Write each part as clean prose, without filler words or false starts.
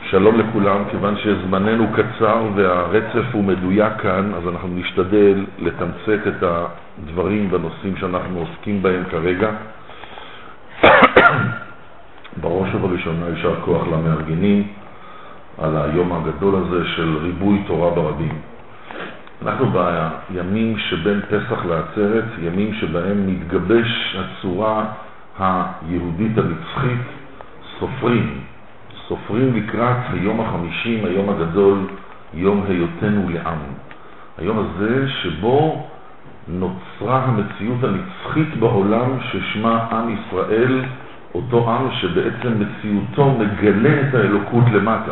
שלום לכולם, כיוון שזמננו קצר והרצף הוא מדויק כאן, אז אנחנו נשתדל לתמצת את הדברים והנושאים שאנחנו עוסקים בהם כרגע. בראש ובראשונה יישר כוח למארגנים על היום הגדול הזה של ריבוי תורה ברבים. אנחנו בימים שבין פסח לעצרת, ימים שבהם מתגבש הצורה היהודית הנצחית, סופרים לקראת היום ה-50, היום הגדול, יום היותנו לעם. היום הזה שבו נוצרה המציאות הנצחית בעולם ששמה עם ישראל, אותו עם שבעצם מציאותו מגלה את האלוקות למטה.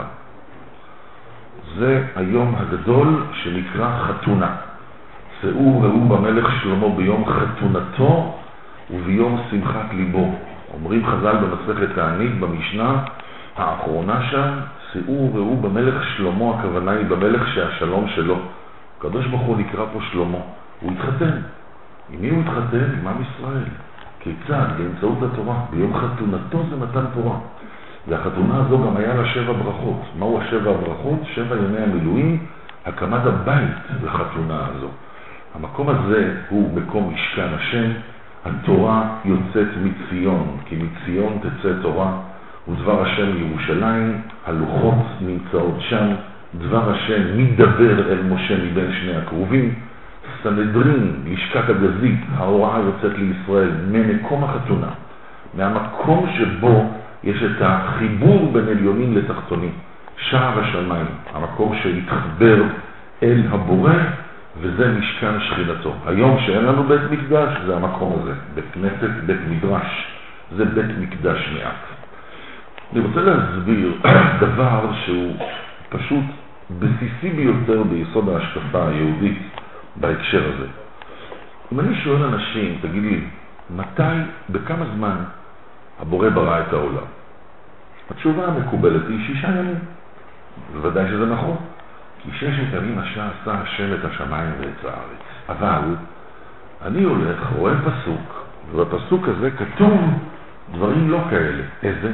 זה היום הגדול שנקרא חתונה. שאו ראו במלך שלמה ביום חתונתו וביום שמחת ליבו. אומרים חז"ל במסכת תענית במשנה האחרונה שם, שאו ראו במלך שלמה, הכוונה היא במלך שהשלום שלו. הקדוש ברוך הוא נקרא פה שלמה. הוא התחתן. עם מי הוא התחתן? עם עם ישראל. כיצד? באמצעות התורה. ביום חתונתו זה מתן תורה. והחתונה הזו גם היה לה 7 ברכות. מהו 7 הברכות? 7 ימי המילואים, הקמת הבית לחתונה הזו. המקום הזה הוא מקום משכן השם. התורה יוצאת מציון, כי מציון תצא תורה. ודבר השם ירושלים, הלוחות נמצאות שם. דבר השם מדבר אל משה מבין שני הקרובים. סנהדרין, לשכת הגזית, ההוראה יוצאת לישראל ממקום החתונה, מהמקום שבו יש את החיבור בין עליונים לתחתונים, שער השמיים, המקום שהתחבר אל הבורא, וזה משכן שכינתו. היום שאין לנו בית מקדש, זה המקום הזה, בית כנסת, בית מדרש, זה בית מקדש מעט. אני רוצה להסביר דבר שהוא פשוט בסיסי ביותר ביסוד ההשקפה היהודית בהקשר הזה. אם אני שואל אנשים, תגיד לי, מתי, בכמה זמן הבורא ברא את העולם? התשובה המקובלת היא 6 ימים. בוודאי שזה נכון, כי 6 ימים עשה השם את השמיים ואת הארץ. אבל אני הולך, רואה פסוק, ובפסוק הזה כתוב דברים לא כאלה. איזה?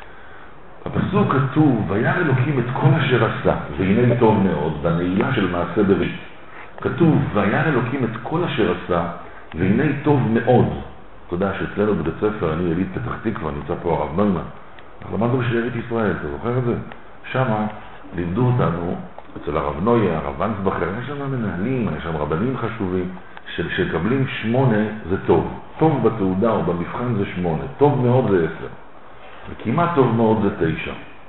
הפסוק כתוב, וירא אלוקים את כל אשר עשה, והנה טוב מאוד, והנעילה של מעשה ברית. כתוב, וירא אלוקים את כל אשר עשה, והנה טוב מאוד. אתה יודע שאצלנו בבית ספר, אני יליד פתח תקווה, נמצא פה הרב מלמן. אנחנו למדנו בשארית ישראל, אתה זוכר את זה? שמה לימדו אותנו, אצל הרב נויה, הרב ונסבכר, יש שם מנהלים, יש שם רבנים חשובים, שקבלים 8 זה טוב. טוב בתעודה או במבחן זה 8, טוב מאוד זה 10. וכמעט טוב מאוד זה 9.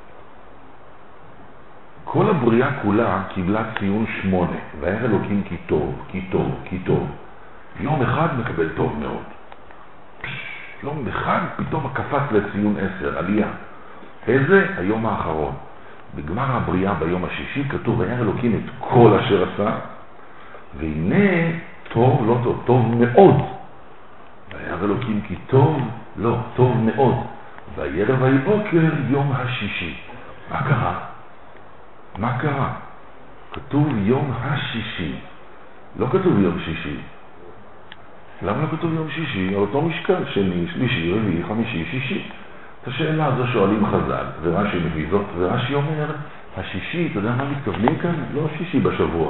כל הבריאה כולה קיבלה ציון 8, וירא אלוקים כי טוב, כי טוב, כי טוב. יום אחד מקבל טוב מאוד. יום אחד פתאום קפץ לציון 10, עלייה. איזה? היום האחרון. בגמר הבריאה ביום השישי כתוב, וירא אלוקים את כל אשר עשה, והנה טוב, לא טוב, טוב מאוד. וירא אלוקים כי טוב, לא, טוב מאוד. וירא ויהי בוקר יום השישי. מה קרה? מה קרה? כתוב יום השישי. לא כתוב יום שישי. למה לא כתוב יום שישי? אותו משקל, שני, שלישי, רביעי, חמישי, שישי. את השאלה הזו שואלים חז"ל, ורש"י מביא זאת, ורש"י אומר, השישי, אתה יודע מה מתכוונים כאן? לא שישי בשבוע.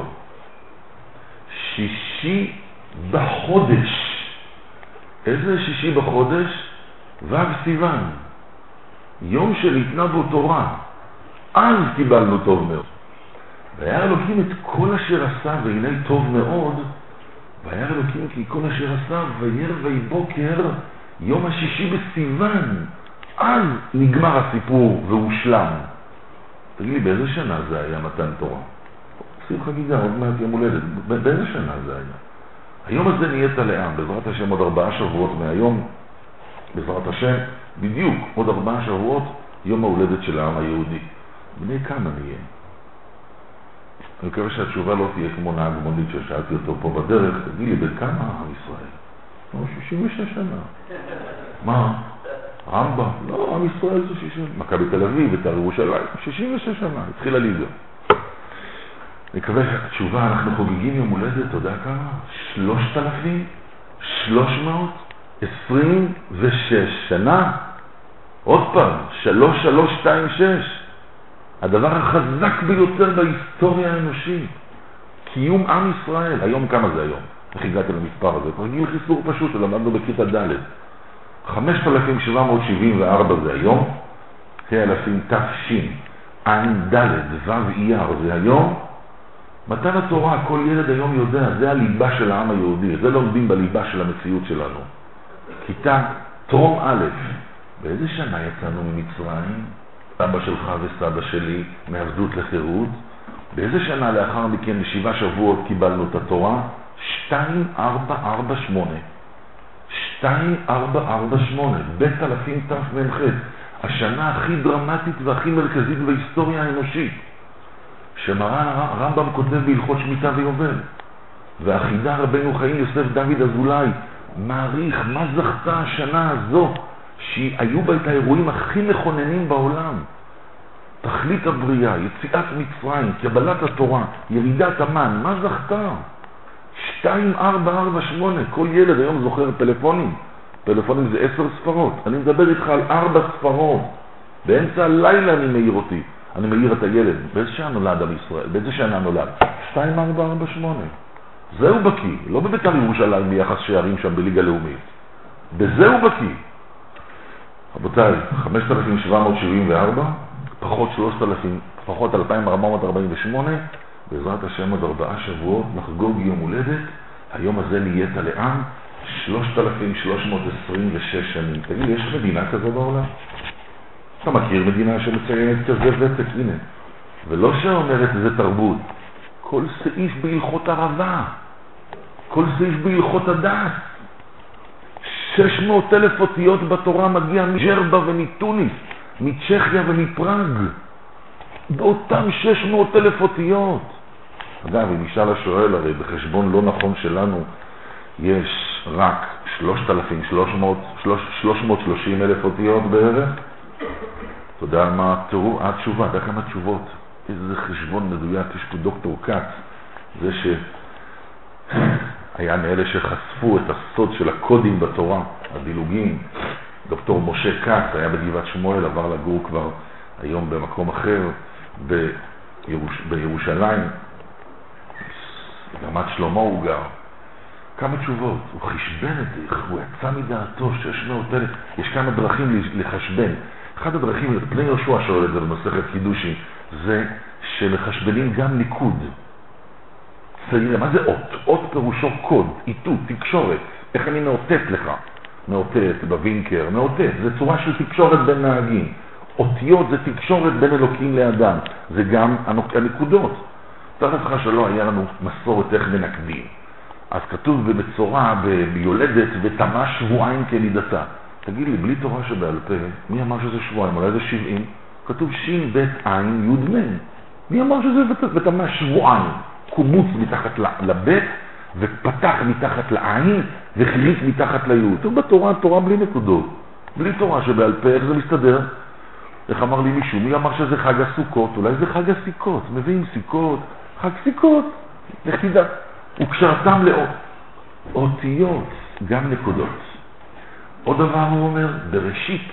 שישי בחודש. איזה שישי בחודש? ו' סיוון. יום שניתנה בו תורה. אז קיבלנו טוב מאוד. וירא אלוקים את כל אשר עשה, והנה טוב מאוד. וירא אלוקים כי כל אשר עשה, וירא ויהי בוקר יום השישי בסיוון. אז נגמר הסיפור והושלם. תגיד לי, באיזה שנה זה היה מתן תורה? עושים חגיגה, עוד מעט יום הולדת. באיזה שנה זה היה? היום הזה נהיית לעם, בעזרת השם עוד 4 שבועות מהיום, בעזרת השם, בדיוק עוד 4 שבועות, יום ההולדת של העם היהודי. בני כמה נהיה? אני מקווה שהתשובה לא תהיה כמו נהג מונית ששאלתי אותו פה בדרך, תגיד לי, בכמה עם ישראל? 66 שנה. מה? רמב"ם? לא, עם ישראל זה 60. מכבי תל אביב, בית"ר ירושלים, 66 שנה, התחילה ליגה. אני מקווה שהתשובה, אנחנו חוגגים יום הולדת, אתה יודע כמה? 3,326 שנה. עוד פעם, 3326. הדבר החזק ביותר בהיסטוריה האנושית. קיום עם ישראל. היום כמה זה היום? איך הגעתי למספר הזה? גיל חיסור פשוט שלמדנו בכיתה ד'. 5774 זה היום. כאלפים תש"ין. עין ד' ו' אייר זה היום. מתן התורה, כל ילד היום יודע, זה הליבה של העם היהודי. זה לומדים בליבה של המציאות שלנו. כיתה טרום א', באיזה שנה יצאנו ממצרים? סבא שלך וסבא שלי מעבדות לחירות. באיזה שנה לאחר מכן, ב7 שבועות קיבלנו את התורה? 2448. 2448, בית אלפים תמ"ח. השנה הכי דרמטית והכי מרכזית בהיסטוריה האנושית. שמרן הרמב"ם כותב בהלכות שמיטה ויובל. והחידה רבנו חיים יוסף דוד אזולאי מעריך מה זכתה השנה הזו שהיו בה את האירועים הכי מכוננים בעולם. תכלית הבריאה, יציאת מצרים, קבלת התורה, ירידת המן, מה זכתה? 2448, כל ילד היום זוכר פלאפונים. פלאפונים זה 10 ספרות. אני מדבר איתך על 4 ספרות. באמצע הלילה אני מעיר אותי. אני מעיר את הילד. באיזה שעה נולד עם ישראל? באיזה שנה נולד? 2448. זהו בקי. לא בבית"ר ירושלים ביחס שערים שם בליגה לאומית. בזהו בקי. רבותיי, 5774, פחות 2448, בעזרת השם עוד 4 שבועות נחגוג יום הולדת. היום הזה נהיית לעם 3326 שנים. תגיד, יש מדינה כזו בעולם? אתה מכיר מדינה שמציינת כזה ותק? הנה. ולא שאומרת זה תרבות. כל סעיף בהלכות הרבה. כל סעיף בהלכות הדת. 600,000 אותיות בתורה מגיע מג'רבה ומטוניס, מצ'כיה ומפראג. באותם 600,000 אותיות. אגב, אם נשאל השואל, הרי בחשבון לא נכון שלנו יש רק 330,000 אותיות בערך. אתה יודע מה התשובה? אתה יודע כמה תשובות? איזה חשבון מדויק. יש פה דוקטור קאץ, זה שהיה מאלה שחשפו את הסוד של הקודים בתורה, הדילוגים. דוקטור משה קאץ היה בגבעת שמואל, עבר לגור כבר היום במקום אחר בירושלים. ברמת שלמה הוא גר. כמה תשובות? הוא חשבן את זה, הוא יצא מדעתו 600,000. יש כמה דרכים לחשבן. אחד הדרכים, פני יהושע שואל את זה במסכת קידושין, זה שלחשבנים גם ניקוד. מה זה אות? אות פירושו קוד, איתות, תקשורת. איך אני מאותת לך? מאותת בווינקר, מאותת. זה צורה של תקשורת בין נהגים. אותיות זה תקשורת בין אלוקים לאדם. זה גם הנקודות. תאר לך שלא היה לנו מסורת איך מנקדים. אז כתוב בצורה, ביולדת, ותמה שבועיים כמידתה. תגיד לי, בלי תורה שבעל פה, מי אמר שזה שבועיים? אולי זה 70? כתוב שין בית עין יוד מן. מי אמר שזה ותמה שבועיים? קומוץ מתחת לבית, ופתח מתחת לעין, וחיליק מתחת ליוד. טוב, בתורה, תורה בלי נקודות. בלי תורה שבעל פה, איך זה מסתדר? איך אמר לי מישהו? מי אמר שזה חג הסוכות? אולי זה חג הסיכות. מביאים סיכות, חג סיכות. נחידה. וקשרתם לאותיות, גם נקודות. עוד דבר הוא אומר, בראשית,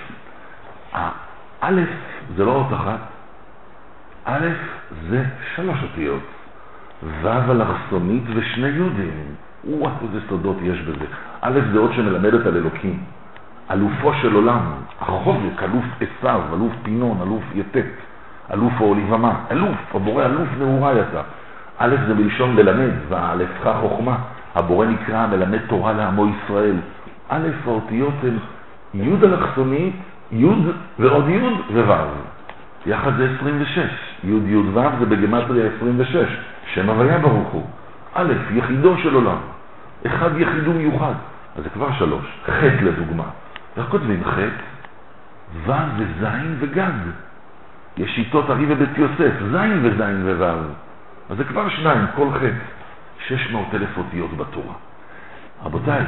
א' זה לא אות אחת, א' זה 3 אותיות, ו' אלכסונית ושני יודים. איזה סודות יש בזה. א' זה אות שמלמדת על אלוקים, אלופו של עולם, החוזק, אלוף עשיו, אלוף פינון, אלוף יתת, אלוף אוליבמה, אלוף, הבורא אלוף נעורה יצא. א' זה בלשון ללמד, והאלפך חוכמה, הבורא נקרא מלמד תורה לעמו ישראל. א' האותיות הן י' אלכסונית, י' ועוד י' וו'. יחד זה 26. י' ו' זה בגמטריה 26. שם הוויה ברוך הוא. א', יחידו של עולם. אחד יחידו מיוחד. אז זה כבר 3. ח' לדוגמה. איך כותבים ח'? ו' וז' וגד. יש שיטות ארי ובית יוסף. ז' וז' וו'. אז זה כבר 2, כל ח'. 600,000 אותיות בתורה. רבותיי,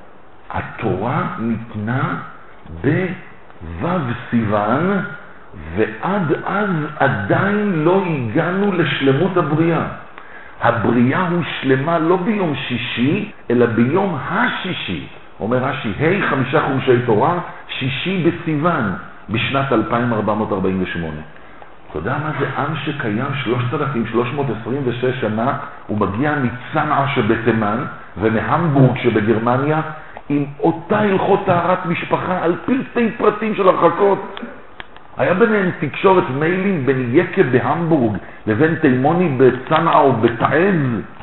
התורה ניתנה בו' סיוון, ועד אז עדיין לא הגענו לשלמות הבריאה. הבריאה הוא שלמה לא ביום שישי, אלא ביום השישי. אומר רש"י, 5 חומשי תורה, שישי בסיוון, בשנת 2448. אתה יודע מה זה עם שקיים 3,326 שנה, הוא מגיע מצנעה שבתימן ומהמבורג שבגרמניה עם אותה הלכות טהרת משפחה על פרטי פרטים של הרחקות. היה ביניהם תקשורת מיילים בין יקה בהמבורג לבין תימוני בצנעה או בתעז.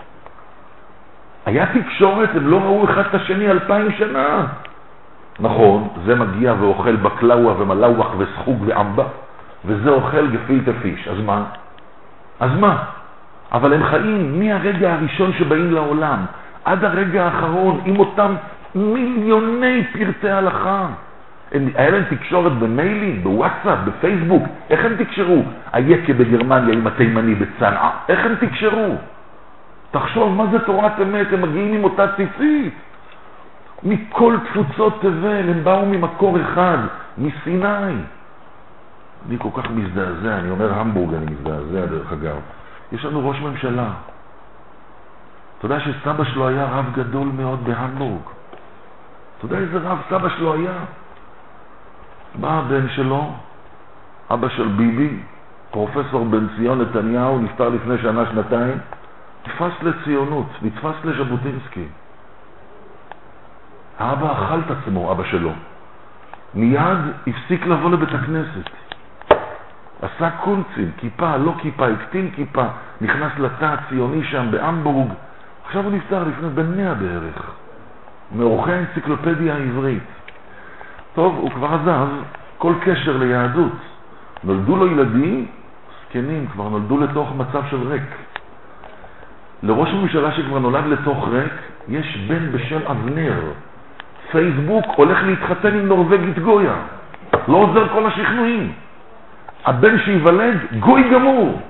היה תקשורת, הם לא ראו אחד את השני 2000 שנה. נכון, זה מגיע ואוכל בקלאווה ומלאווח וסחוג ועמבה, וזה אוכל גפילטה פיש. אז מה? אבל הם חיים מהרגע הראשון שבאים לעולם עד הרגע האחרון עם אותם מיליוני פרטי הלכה. היה להם תקשורת במיילים, בוואטסאפ, בפייסבוק. איך הם תקשרו? היקה בגרמניה עם התימני בצנעה. איך הם תקשרו? תחשוב מה זה תורת אמת, הם מגיעים עם אותה ציצית. מכל תפוצות תבל, הם באו ממקור אחד, מסיני. אני כל כך מזדעזע, אני אומר המבורג, אני מזדעזע דרך אגב. יש לנו ראש ממשלה. אתה יודע שסבא שלו היה רב גדול מאוד בהמבורג. אתה יודע איזה רב סבא שלו היה? בא הבן שלו, אבא של ביבי, פרופסור בן ציון נתניהו, נפטר לפני שנה, שנתיים, נתפס לציונות, נתפס לז'בוטינסקי. האבא אכל את עצמו, אבא שלו. מיד הפסיק לבוא לבית הכנסת. עשה קונצים, כיפה, לא כיפה, הקטין כיפה, נכנס לתא הציוני שם בהמבורג. עכשיו הוא נפטר לפני בן 100 בערך. מעורכי האנציקלופדיה העברית. טוב, הוא כבר עזב כל קשר ליהדות. נולדו לו ילדים, זקנים, כבר נולדו לתוך מצב של ריק. לראש הממשלה שכבר נולד לתוך ריק, יש בן בשם אבנר. פייסבוק הולך להתחתן עם נורווגית גויה. לא עוזר כל השכנועים. הבן שיוולד גוי גמור.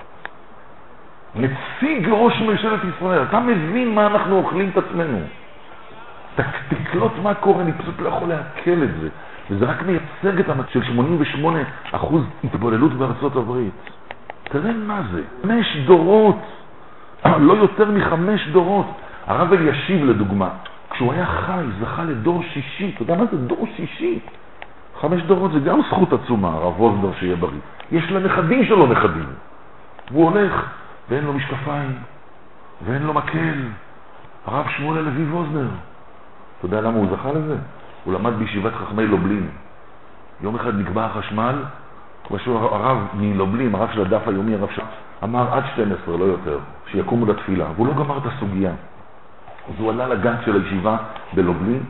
נציג ראש ממשלת ישראל. אתה מבין מה אנחנו אוכלים את עצמנו. תקלוט מה קורה, אני פשוט לא יכול להקל את זה. וזה רק מייצג את המצב של 88% התבוללות בארצות הברית. תראה מה זה. 5 דורות. לא יותר מ5 דורות. הרב אלישיב לדוגמה, כשהוא היה חי, זכה לדור שישי. אתה יודע מה זה דור שישי? 5 דורות זה גם זכות עצומה, הרב ווזנר שיהיה בריא. יש לנכדים שלו נכדים. והוא הולך, ואין לו משקפיים, ואין לו מקל. הרב שמואל הלוי ווזנר. אתה יודע למה הוא זכה לזה? הוא למד בישיבת חכמי לובלין. יום אחד נקבע החשמל, הרב מלובלין, הרב של הדף היומי, הרב אמר עד 12, לא יותר, שיקומו לתפילה. והוא לא גמר את הסוגיה. אז הוא עלה לגן של הישיבה בלובלין,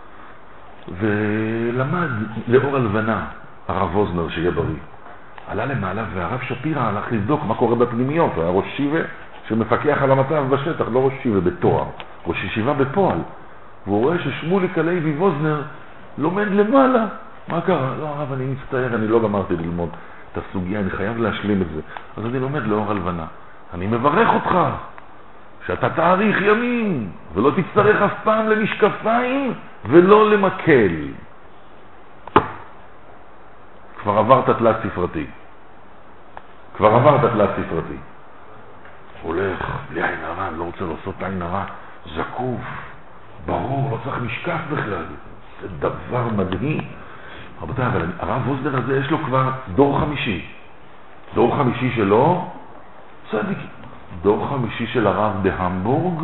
ולמד לאור הלבנה, הרב ווזנר שיהיה בריא. עלה למעלה, והרב שפירא הלך לבדוק מה קורה בפנימיות. הוא היה ראש ישיבה שמפקח על המצב בשטח, לא ראש ישיבה בתואר, ראש ישיבה בפועל. והוא רואה ששמוליק הלוי ווזנר לומד למעלה. מה קרה? לא, הרב, אני מצטער, אני לא גמרתי ללמוד את הסוגיה, אני חייב להשלים את זה. אז אני לומד לאור הלבנה. אני מברך אותך שאתה תאריך ימים, ולא תצטרך אף פעם למשקפיים ולא למקל. כבר עברת תלת ספרתי. הולך, בלי עין הרע, אני לא רוצה לעשות עין הרע, זקוף, ברור, לא צריך משקף בכלל. זה דבר מדהים. רבותיי, אבל הרב ווזנר הזה יש לו כבר דור 5. דור 5 שלו, צדיק. דור 5 של הרב בהמבורג,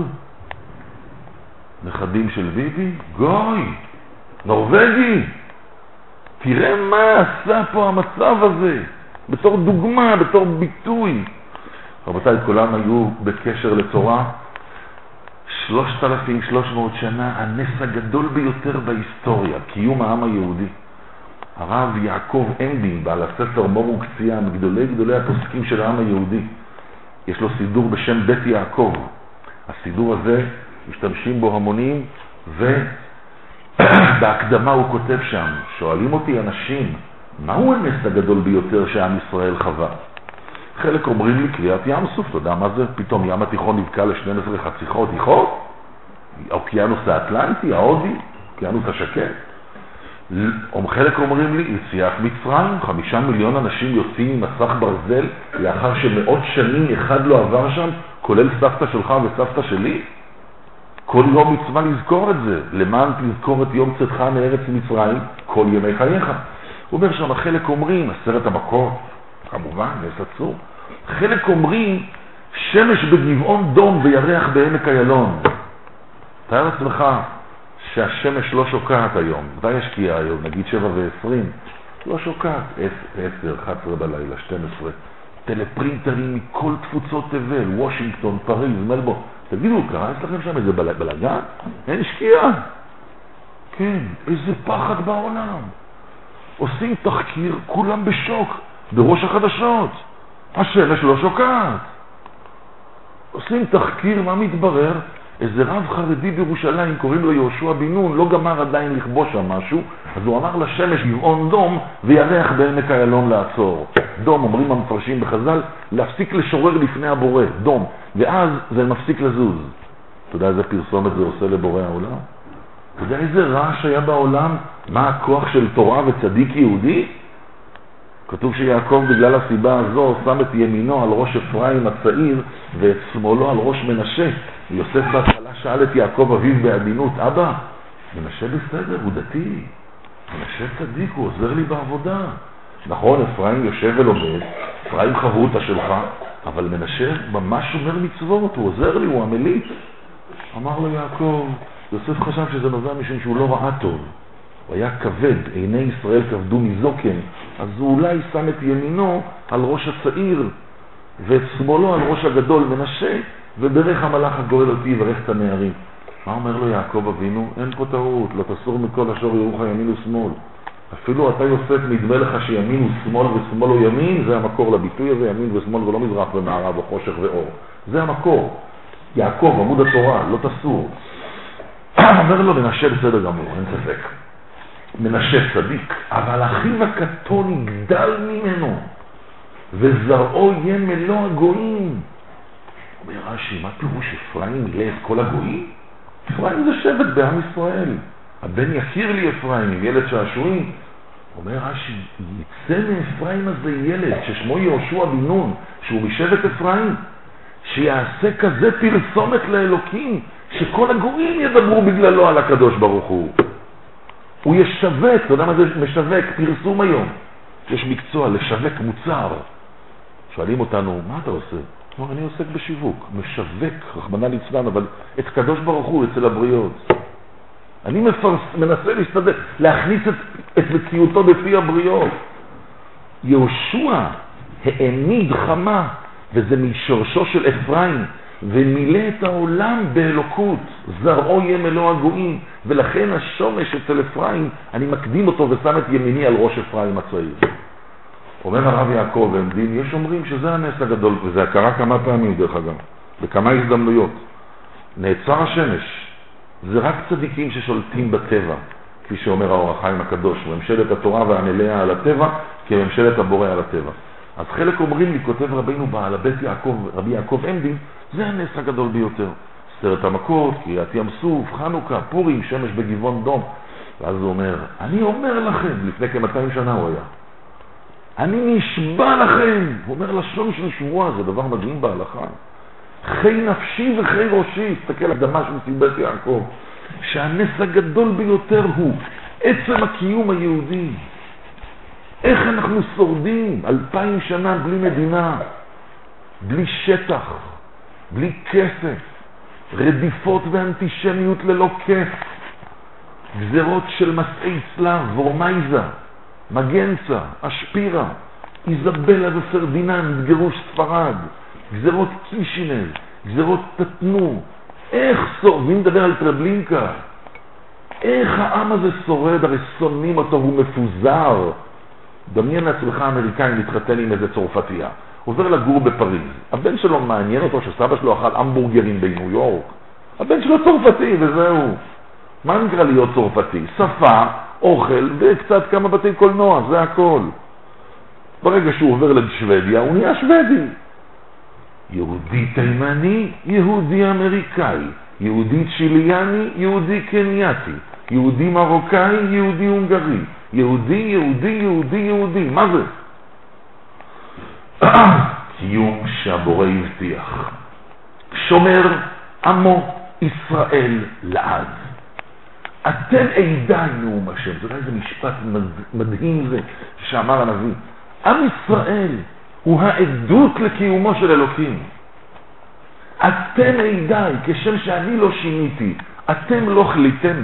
נכדים של ביבי, גוי, נורווגי. תראה מה עשה פה המצב הזה, בתור דוגמה, בתור ביטוי. רבותיי, כולם היו בקשר לתורה. 3,300 שנה, הנס הגדול ביותר בהיסטוריה, קיום העם היהודי. הרב יעקב אנדין, בעל הספר מור וקציעה, מגדולי הפוסקים של העם היהודי. יש לו סידור בשם בית יעקב. הסידור הזה, משתמשים בו המונים, ובהקדמה הוא כותב שם, שואלים אותי אנשים, מהו הנס הגדול ביותר שעם ישראל חווה? חלק אומרים לי קריאת ים סוף, אתה יודע מה זה? פתאום ים התיכון נבקע ל12 חתיכות, האוקיינוס האטלנטי, ההודי, האוקיינוס השקט. חלק אומרים לי, יציאת מצרים, 5 מיליון אנשים יוצאים עם מסך ברזל, לאחר שמאות שנים אחד לא עבר שם, כולל סבתא שלך וסבתא שלי. כל יום מצווה לזכור את זה, למען תזכור את יום צאתך מארץ מצרים, כל ימי חייך. הוא אומר שם, חלק אומרים, 10 המכות, כמובן, נס עצור. חלק אומרים, שמש בגבעון דום וירח בעמק איילון. תאר לעצמך שהשמש לא שוקעת היום. מתי ישקיע היום? נגיד 7:20. לא שוקעת. 10, 11 בלילה, 12. טלפרינטרים מכל תפוצות תבל, וושינגטון, פריז, מלבורן. תגידו, קרה אצלכם שם איזה בלגן? אין שקיעה. כן, איזה פחד בעולם. עושים תחקיר, כולם בשוק, בראש החדשות. השמש לא שוקעת. עושים תחקיר, מה מתברר? איזה רב חרדי בירושלים, קוראים לו יהושע בן נון, לא גמר עדיין לכבוש שם משהו, אז הוא אמר לשמש גבעון דום וירח בעמק איילון לעצור. דום, אומרים המפרשים בחז"ל, להפסיק לשורר לפני הבורא, דום, ואז זה מפסיק לזוז. אתה יודע איזה פרסומת זה עושה לבורא העולם? אתה יודע איזה רעש היה בעולם? מה הכוח של תורה וצדיק יהודי? כתוב שיעקב בגלל הסיבה הזו שם את ימינו על ראש אפרים הצעיר ואת שמאלו על ראש מנשה. יוסף בהתחלה שאל את יעקב אביו בעדינות, אבא, מנשה בסדר, הוא דתי, מנשה צדיק, הוא עוזר לי בעבודה. נכון, אפרים יושב ולומד, אפרים חברותה שלך, אבל מנשה ממש שומר מצוות, הוא עוזר לי, הוא עמלית. אמר לו יעקב, יוסף חשב שזה נובע משום שהוא לא ראה טוב. הוא היה כבד, עיני ישראל כבדו מזוקן, אז הוא אולי שם את ימינו על ראש הצעיר ואת שמאלו על ראש הגדול מנשה, וברך המלאך הגואל אותי וברך את הנערים. מה אומר לו יעקב אבינו? אין פה טעות, לא תסור מכל אשר יורוך ימין ושמאל. אפילו אתה יוסף נדמה לך שימין הוא שמאל ושמאל הוא ימין, זה המקור לביטוי הזה, ימין ושמאל ולא מזרח ומערב או חושך ואור. זה המקור. יעקב, עמוד התורה, לא תסור. אומר לו מנשה בסדר גמור, אין ספק. מנשה צדיק, אבל אחיו הקטון יגדל ממנו, וזרעו יהיה מלוא הגויים. אומר רש"י, מה פירוש אפרים מילא את כל הגויים? אפרים זה שבט בעם ישראל. הבן יכיר לי אפרים, ילד שעשועים. אומר רש"י, יצא מאפרים הזה ילד ששמו יהושע בן נון, שהוא משבט אפרים, שיעשה כזה פרסומת לאלוקים, שכל הגויים ידברו בגללו על הקדוש ברוך הוא. הוא ישווק, אתה יודע מה זה משווק? פרסום היום. יש מקצוע לשווק מוצר. שואלים אותנו, מה אתה עושה? אני עוסק בשיווק, משווק, רחמנא ליצלן, אבל את קדוש ברוך הוא אצל הבריות. אני מנסה להסתדר, להכניס את מציאותו בפי הבריות. יהושע העמיד חמה, וזה משורשו של אפרים, ומילא את העולם באלוקות, זרעו יהיה מלוא הגויים, ולכן השורש אצל אפרים, אני מקדים אותו ושם את ימיני על ראש אפרים הצעיר. אומר הרב יעקב עמדין, יש אומרים שזה הנס הגדול, וזה קרה כמה פעמים דרך אגב, בכמה הזדמנויות. נעצר השמש, זה רק צדיקים ששולטים בטבע, כפי שאומר האור החיים הקדוש, ממשלת התורה והנליה על הטבע, כממשלת הבורא על הטבע. אז חלק אומרים לי, כותב רבינו בעל הבית יעקב, רבי יעקב עמדין, זה הנס הגדול ביותר. סרט המכות, קריאת ים סוף, חנוכה, פורים, שמש בגבעון דום. ואז הוא אומר, אני אומר לכם, לפני כ-200 שנה הוא היה, אני נשבע לכם, הוא אומר לשון של שבועה, זה דבר מדהים בהלכה. חי נפשי וחי ראשי, תסתכל על דמה של סיבת יעקב, שהנס הגדול ביותר הוא עצם הקיום היהודי. איך אנחנו שורדים 2000 שנה בלי מדינה, בלי שטח, בלי כסף, רדיפות ואנטישמיות ללא כיף, גזרות של מסעי צלב, וורמייזה, מגנצה, אשפירה, איזבלה ופרדיננד, גירוש ספרד, גזרות קישינב, גזרות תתנו. איך שורדים, מדבר על טרבלינקה, איך העם הזה שורד? הרי שונאים אותו, הוא מפוזר. דמיין לעצמך האמריקאי מתחתן עם איזה צרפתייה, עובר לגור בפריז, הבן שלו מעניין אותו שסבא שלו אכל המבורגרים בניו יורק, הבן שלו צרפתי וזהו. מה נקרא להיות צרפתי? שפה, אוכל וקצת כמה בתי קולנוע, זה הכל. ברגע שהוא עובר לשוודיה הוא נהיה שוודי. יהודי תימני, יהודי אמריקאי, יהודי צ'יליאני, יהודי קנייתי, יהודי מרוקאי, יהודי הונגרי, יהודי, יהודי, יהודי, יהודי. מה זה? קיום שהבורא הבטיח. שומר עמו ישראל לעד. אתם עידי נאום השם. זה אולי איזה משפט מדהים זה שאמר הנביא. עם ישראל הוא העדות לקיומו של אלוקים. אתם עדיי, כשם שאני לא שיניתי, אתם לא חליתם.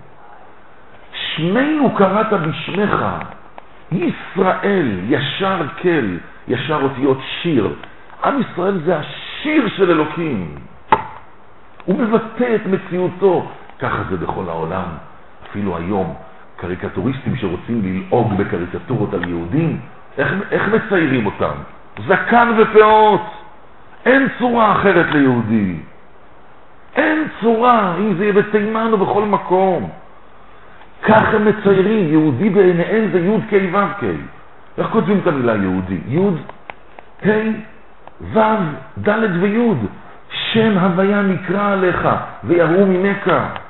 שמנו קראת בשמך, ישראל, ישר כל, ישר אותיות שיר. עם ישראל זה השיר של אלוקים. הוא מבטא את מציאותו. ככה זה בכל העולם. אפילו היום, קריקטוריסטים שרוצים ללעוג בקריקטורות על יהודים, איך מציירים אותם? זקן ופאות. אין צורה אחרת ליהודי. אין צורה, אם זה יהיה בתימן או בכל מקום. כך הם מציירים, יהודי בעיניהם זה י' כ' ו' כ'. איך כותבים את המילה יהודי? י' ה' ו' ד' וי'. שם הוויה נקרא עליך ויראו ממך.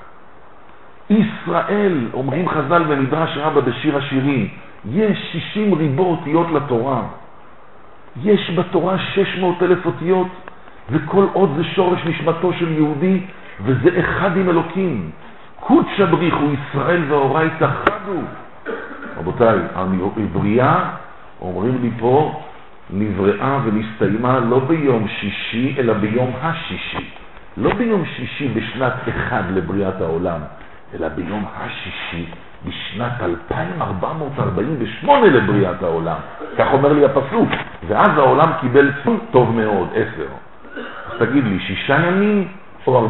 ישראל, אומרים חז"ל במדרש רבה בשיר השירים, יש 60 ריבו אותיות לתורה. יש בתורה 600,000 אותיות, וכל עוד זה שורש נשמתו של יהודי, וזה אחד עם אלוקים. קודש בריחו ישראל והאורייתא חדו. רבותיי, הבריאה, אומרים לי פה, נבראה ונסתיימה לא ביום שישי, אלא ביום השישי. לא ביום שישי בשנת אחד לבריאת העולם, אלא ביום השישי בשנת 2448 לבריאת העולם. כך אומר לי הפסוק. ואז העולם קיבל צום טוב מאוד, 10. אז תגיד לי, 6 ימים או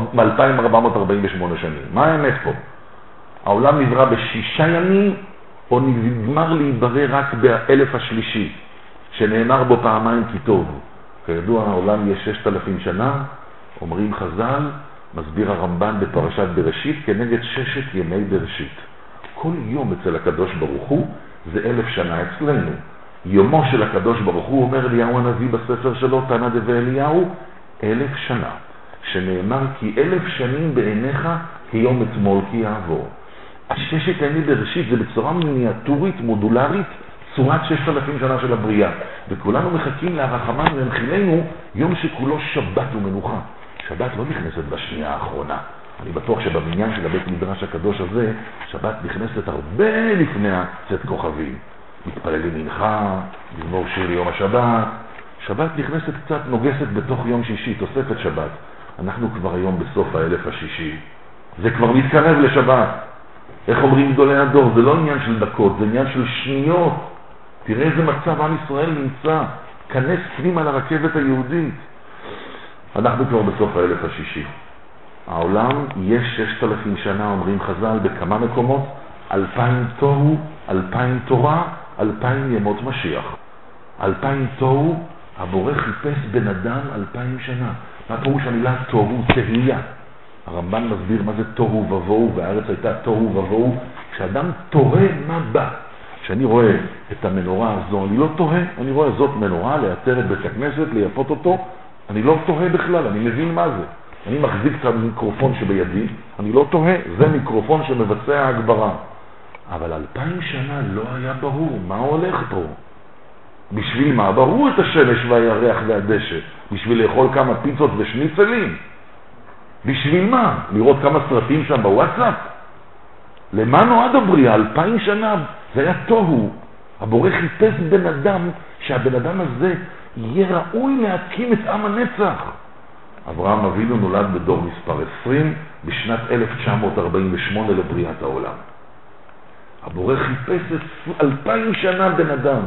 2448 שנים? מה האמת פה? העולם נברא ב6 ימים או נגמר להיברא רק באלף השלישי, שנאמר בו פעמיים כי טוב? כידוע, העולם יש 6,000 שנה, אומרים חז"ל, מסביר הרמב"ן בפרשת בראשית, כנגד 6 ימי בראשית. כל יום אצל הקדוש ברוך הוא זה 1000 שנה אצלנו. יומו של הקדוש ברוך הוא, אומר אליהו הנביא בספר שלו, תנא דבי אליהו, 1000 שנה. שנאמר כי 1000 שנים בעיניך כיום אתמול כי יעבור. 6 ימי בראשית זה בצורה מיניאטורית, מודולרית, צורת 6,000 שנה של הבריאה. וכולנו מחכים להרחמן ולנחילנו יום שכולו שבת ומנוחה. שבת לא נכנסת בשנייה האחרונה. אני בטוח שבמניין של הבית מדרש הקדוש הזה, שבת נכנסת הרבה לפני צאת כוכבים. מתפללים מנחה, מזמור שיר ליום השבת. שבת נכנסת קצת נוגסת בתוך יום שישי, תוספת שבת. אנחנו כבר היום בסוף האלף השישי. זה כבר מתקרב לשבת. איך אומרים גדולי הדור? זה לא עניין של דקות, זה עניין של שניות. תראה איזה מצב עם ישראל נמצא. כנס פנימה לרכבת היהודית. אנחנו כבר בסוף האלף השישי. העולם יש 6,000 שנה, אומרים חז"ל, בכמה מקומות, 2,000 תוהו, 2,000 תורה, 2,000 ימות משיח. 2,000 תוהו, הבורא חיפש בן אדם 2,000 שנה. מה פירוש המילה תוהו? תהייה. הרמב"ן מסביר מה זה תוהו ובוהו, והארץ הייתה תוהו ובוהו. כשאדם תוהה מה בא. כשאני רואה את המנורה הזו, אני לא תוהה, אני רואה זאת מנורה, לייצר את בית הכנסת, לייפות אותו, אני לא תוהה בכלל, אני מבין מה זה. אני מחזיק את המיקרופון שבידי, אני לא תוהה, זה מיקרופון שמבצע הגברה. אבל 2,000 שנה לא היה ברור מה הולך פה. בשביל מה? ברור את השמש והירח והדשא. בשביל לאכול כמה פיצות ושניצלים. בשביל מה? לראות כמה סרטים שם בוואטסאפ? למה נועד הבריאה? 2,000 שנה זה היה תוהו. הבורא חיפש בן אדם, שהבן אדם הזה יהיה ראוי להקים את עם הנצח. אברהם אבינו נולד בדור מספר 20 בשנת 1948 לבריאת העולם. הבורא חיפש את 2,000 שנה בן אדם.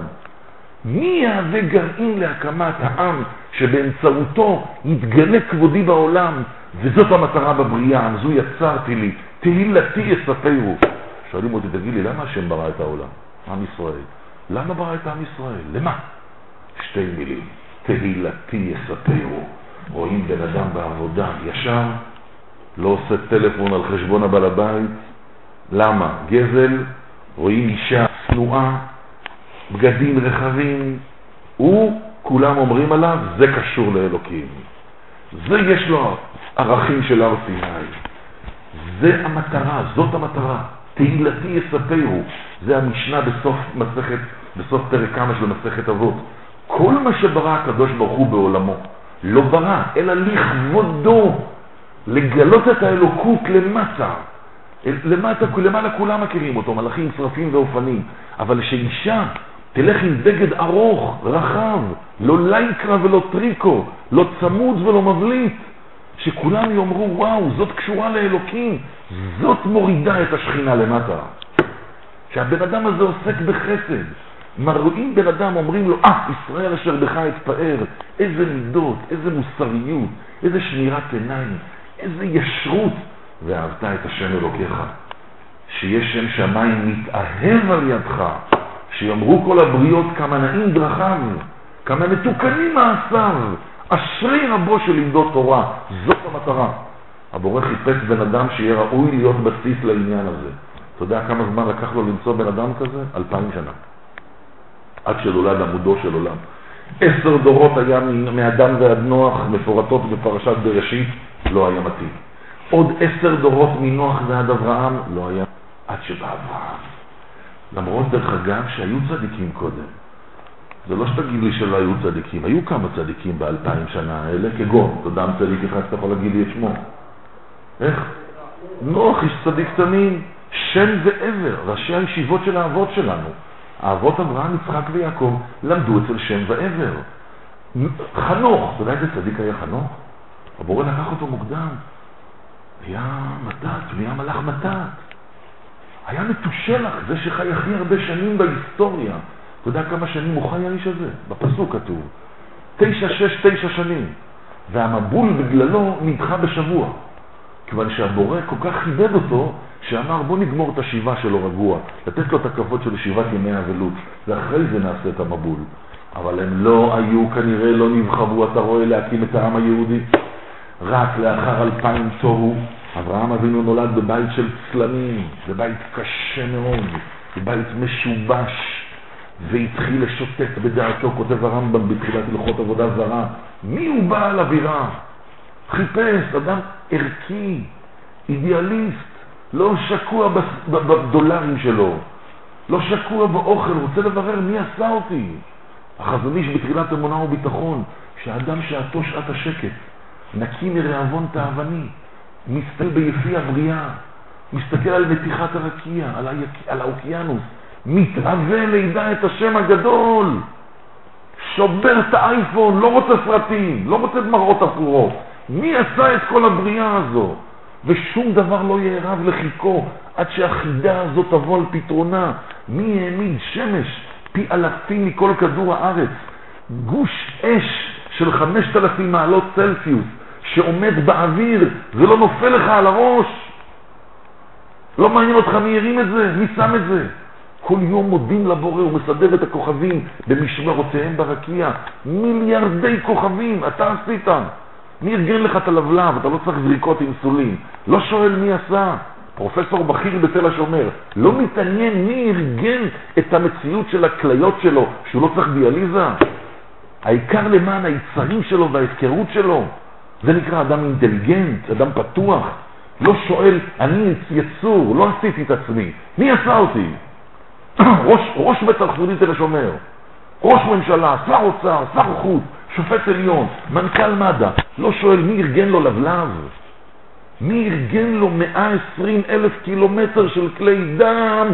מי יהווה גרעין להקמת העם שבאמצעותו יתגלה כבודי בעולם? וזאת המטרה בבריאה, זו יצרתי לי, תהילתי יספרו. שואלים אותי, תגיד לי, למה השם ברא את העולם? עם ישראל. למה ברא את עם ישראל? למה? 2 מילים, תהילתי יספרו. רואים בן אדם בעבודה ישר, לא עושה טלפון על חשבון הבעל הבית. למה? גזל. רואים אישה צנועה, בגדים רחבים, כולם אומרים עליו, זה קשור לאלוקים. זה יש לו ערכים של הר סיני. זה המטרה, זאת המטרה. תהילתי יספרו. זה המשנה בסוף פרק כמה של מסכת אבות. כל מה שברא הקדוש ברוך הוא בעולמו, לא ברא, אלא לכבודו, לגלות את האלוקות למטה. למעלה כולם מכירים אותו, מלאכים, שרפים ואופנים. אבל שאישה תלך עם בגד ארוך, רחב, לא לייקרה ולא טריקו, לא צמוד ולא מבליט, שכולם יאמרו, וואו, זאת קשורה לאלוקים, זאת מורידה את השכינה למטה. שהבן אדם הזה עוסק בחסד. מראים בן אדם, אומרים לו, ישראל אשר בך התפאר, איזה מידות, איזה מוסריות, איזה שמירת עיניים, איזה ישרות, ואהבת את השם אלוקיך. שיש שם שמיים מתאהב על ידך, שיאמרו כל הבריות כמה נעים דרכיו, כמה מתוקנים מעשיו, אשרי רבו של לימדו תורה. זאת המטרה. הבורא חיפש בן אדם שיהיה ראוי להיות בסיס לעניין הזה. אתה יודע כמה זמן לקח לו למצוא בן אדם כזה? 2000 שנה. עד שנולד עמודו של עולם. 10 דורות היה מאדם ועד נוח, מפורטות בפרשת בראשית, לא היה מתאים. עוד 10 דורות מנוח ועד אברהם, לא היה, עד שבא אברהם. למרות דרך אגב שהיו צדיקים קודם. זה לא שתגיד לי שלא היו צדיקים, היו כמה צדיקים ב2000 שנה האלה, כגון, אתה יודע צדיק אחד שאתה יכול להגיד לי את שמו. איך? נוח איש צדיק תמים, שם ועבר, ראשי הישיבות של האבות שלנו. האבות אברהם, יצחק ויעקב למדו אצל שם ועבר. חנוך, אתה יודע איזה צדיק היה חנוך? הבורא לקח אותו מוקדם. היה מתת, היה מלאך מתת. היה מתושלח, זה שחי הכי הרבה שנים בהיסטוריה. אתה יודע כמה שנים הוא חי האיש הזה? בפסוק כתוב. 9 שנים. והמבול בגללו נדחה בשבוע. כיוון שהבורא כל כך חידד אותו, שאמר בוא נגמור את השיבה שלו רגוע, לתת לו את הכבוד של שיבת ימי אבלות, ואחרי זה נעשה את המבול. אבל הם לא היו, כנראה לא נבחרו, אתה רואה, להקים את העם היהודי. רק לאחר 2000 תוהו, אברהם אבינו נולד בבית של צלמים, בבית קשה מאוד, בבית משובש, והתחיל לשוטט בדעתו, כותב הרמב"ם בתחילת הלכות עבודה זרה, מי הוא בעל אבירה? חיפש, אדם ערכי, אידיאליסט, לא שקוע בדולרים שלו, לא שקוע באוכל, רוצה לברר מי עשה אותי. החזון איש בתחילת אמונה וביטחון, שהאדם שעתו שעת השקט, נקי מרעבון תאווני, מסתכל ביפי הבריאה, מסתכל על מתיחת הרקיע, על האוקיינוס, מתהווה לידע את השם הגדול, שובר את האייפון, לא רוצה סרטים, לא רוצה מראות אפורות. מי עשה את כל הבריאה הזו? ושום דבר לא יערב לחיקו עד שהחידה הזאת תבוא על פתרונה. מי העמיד שמש פי אלפים מכל כדור הארץ, גוש אש של 5000 מעלות צלסיוס שעומד באוויר ולא נופל לך על הראש? לא מעניין אותך מי ירים את זה? מי שם את זה? כל יום מודים לבורא ומסדר את הכוכבים במשמרותיהם ברקיע. מיליארדי כוכבים, אתה עשית. מי ארגן לך את הלבלב? אתה לא צריך זריקות אינסולין. לא שואל מי עשה. פרופסור בכיר בתל השומר לא מתעניין מי ארגן את המציאות של הכליות שלו, שהוא לא צריך דיאליזה. העיקר למען היצרים שלו וההזכרות שלו. זה נקרא אדם אינטליגנט, אדם פתוח. לא שואל, אני יצור, לא עשיתי את עצמי. מי עשה אותי? ראש בית החסודית תל השומר, ראש ממשלה, שר אוצר, שר חוץ, שופט עליון, מנכ"ל מד"א, לא שואל מי ארגן לו לבלב? מי ארגן לו 120,000 קילומטר של כלי דם?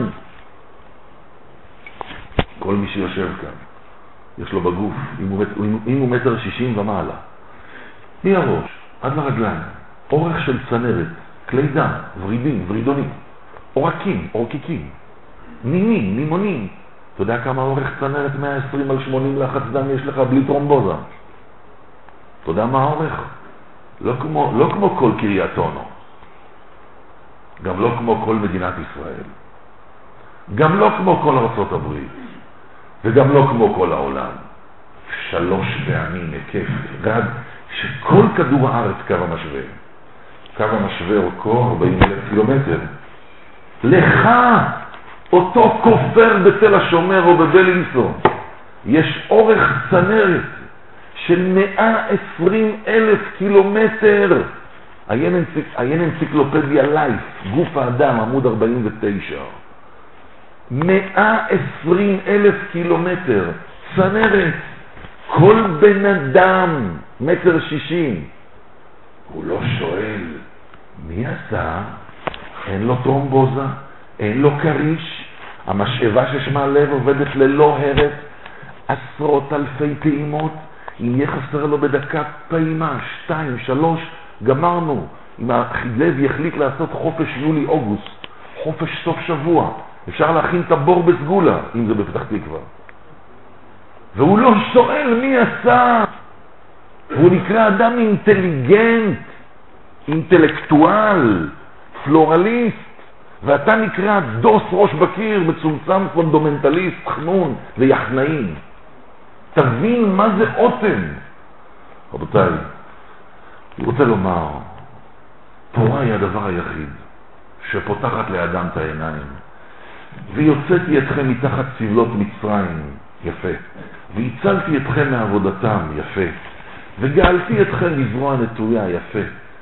כל מי שיושב כאן, יש לו בגוף, אם הוא 1.60 ומעלה, מהראש עד לרגליים, אורך של צנרת, כלי דם, ורידים, ורידונים, עורקים, עורקיקים, נימים, נימונים. אתה יודע כמה אורך צנרת 120/80 לחץ דם יש לך בלי טרומבוזה? אתה יודע מה האורך? לא כמו כל קריית אונו, גם לא כמו כל מדינת ישראל, גם לא כמו כל ארצות הברית, וגם לא כמו כל העולם. 3 פעמים היקף גד שכל כדור הארץ קו המשווה. קו המשווה אורכו 40,000 קילומטר. לך אותו כופר בתל השומר או בבלינסון יש אורך צנרת של 120,000 קילומטר. עיין אנציקלופדיה לייף, גוף האדם, עמוד 49. 120,000 קילומטר צנרת. כל בן אדם 1.60 מטר. הוא לא שואל מי עשה? אין לו טרומבוזה, אין לו קריש, המשאבה ששמה לב עובדת ללא הרף, עשרות אלפי פעימות. אם יהיה חסר לו בדקה פעימה, 2, 3, גמרנו. אם הלב יחליט לעשות חופש יולי-אוגוסט, חופש סוף שבוע, אפשר להכין את הבור בסגולה, אם זה בפתח תקווה. והוא לא שואל מי עשה. הוא נקרא אדם אינטליגנט, אינטלקטואל, פלורליסט, ואתה נקרא דוס ראש בקיר, מצומצם פונדומנטליסט, חנון ויחנאים. תבין מה זה אוטם. רבותיי, אני רוצה לומר, תורה היא הדבר היחיד שפותחת לאדם את העיניים. ויוצאתי אתכם מתחת סבלות מצרים, יפה. והצלתי אתכם מעבודתם, יפה. וגאלתי אתכם לזרוע נטויה, יפה.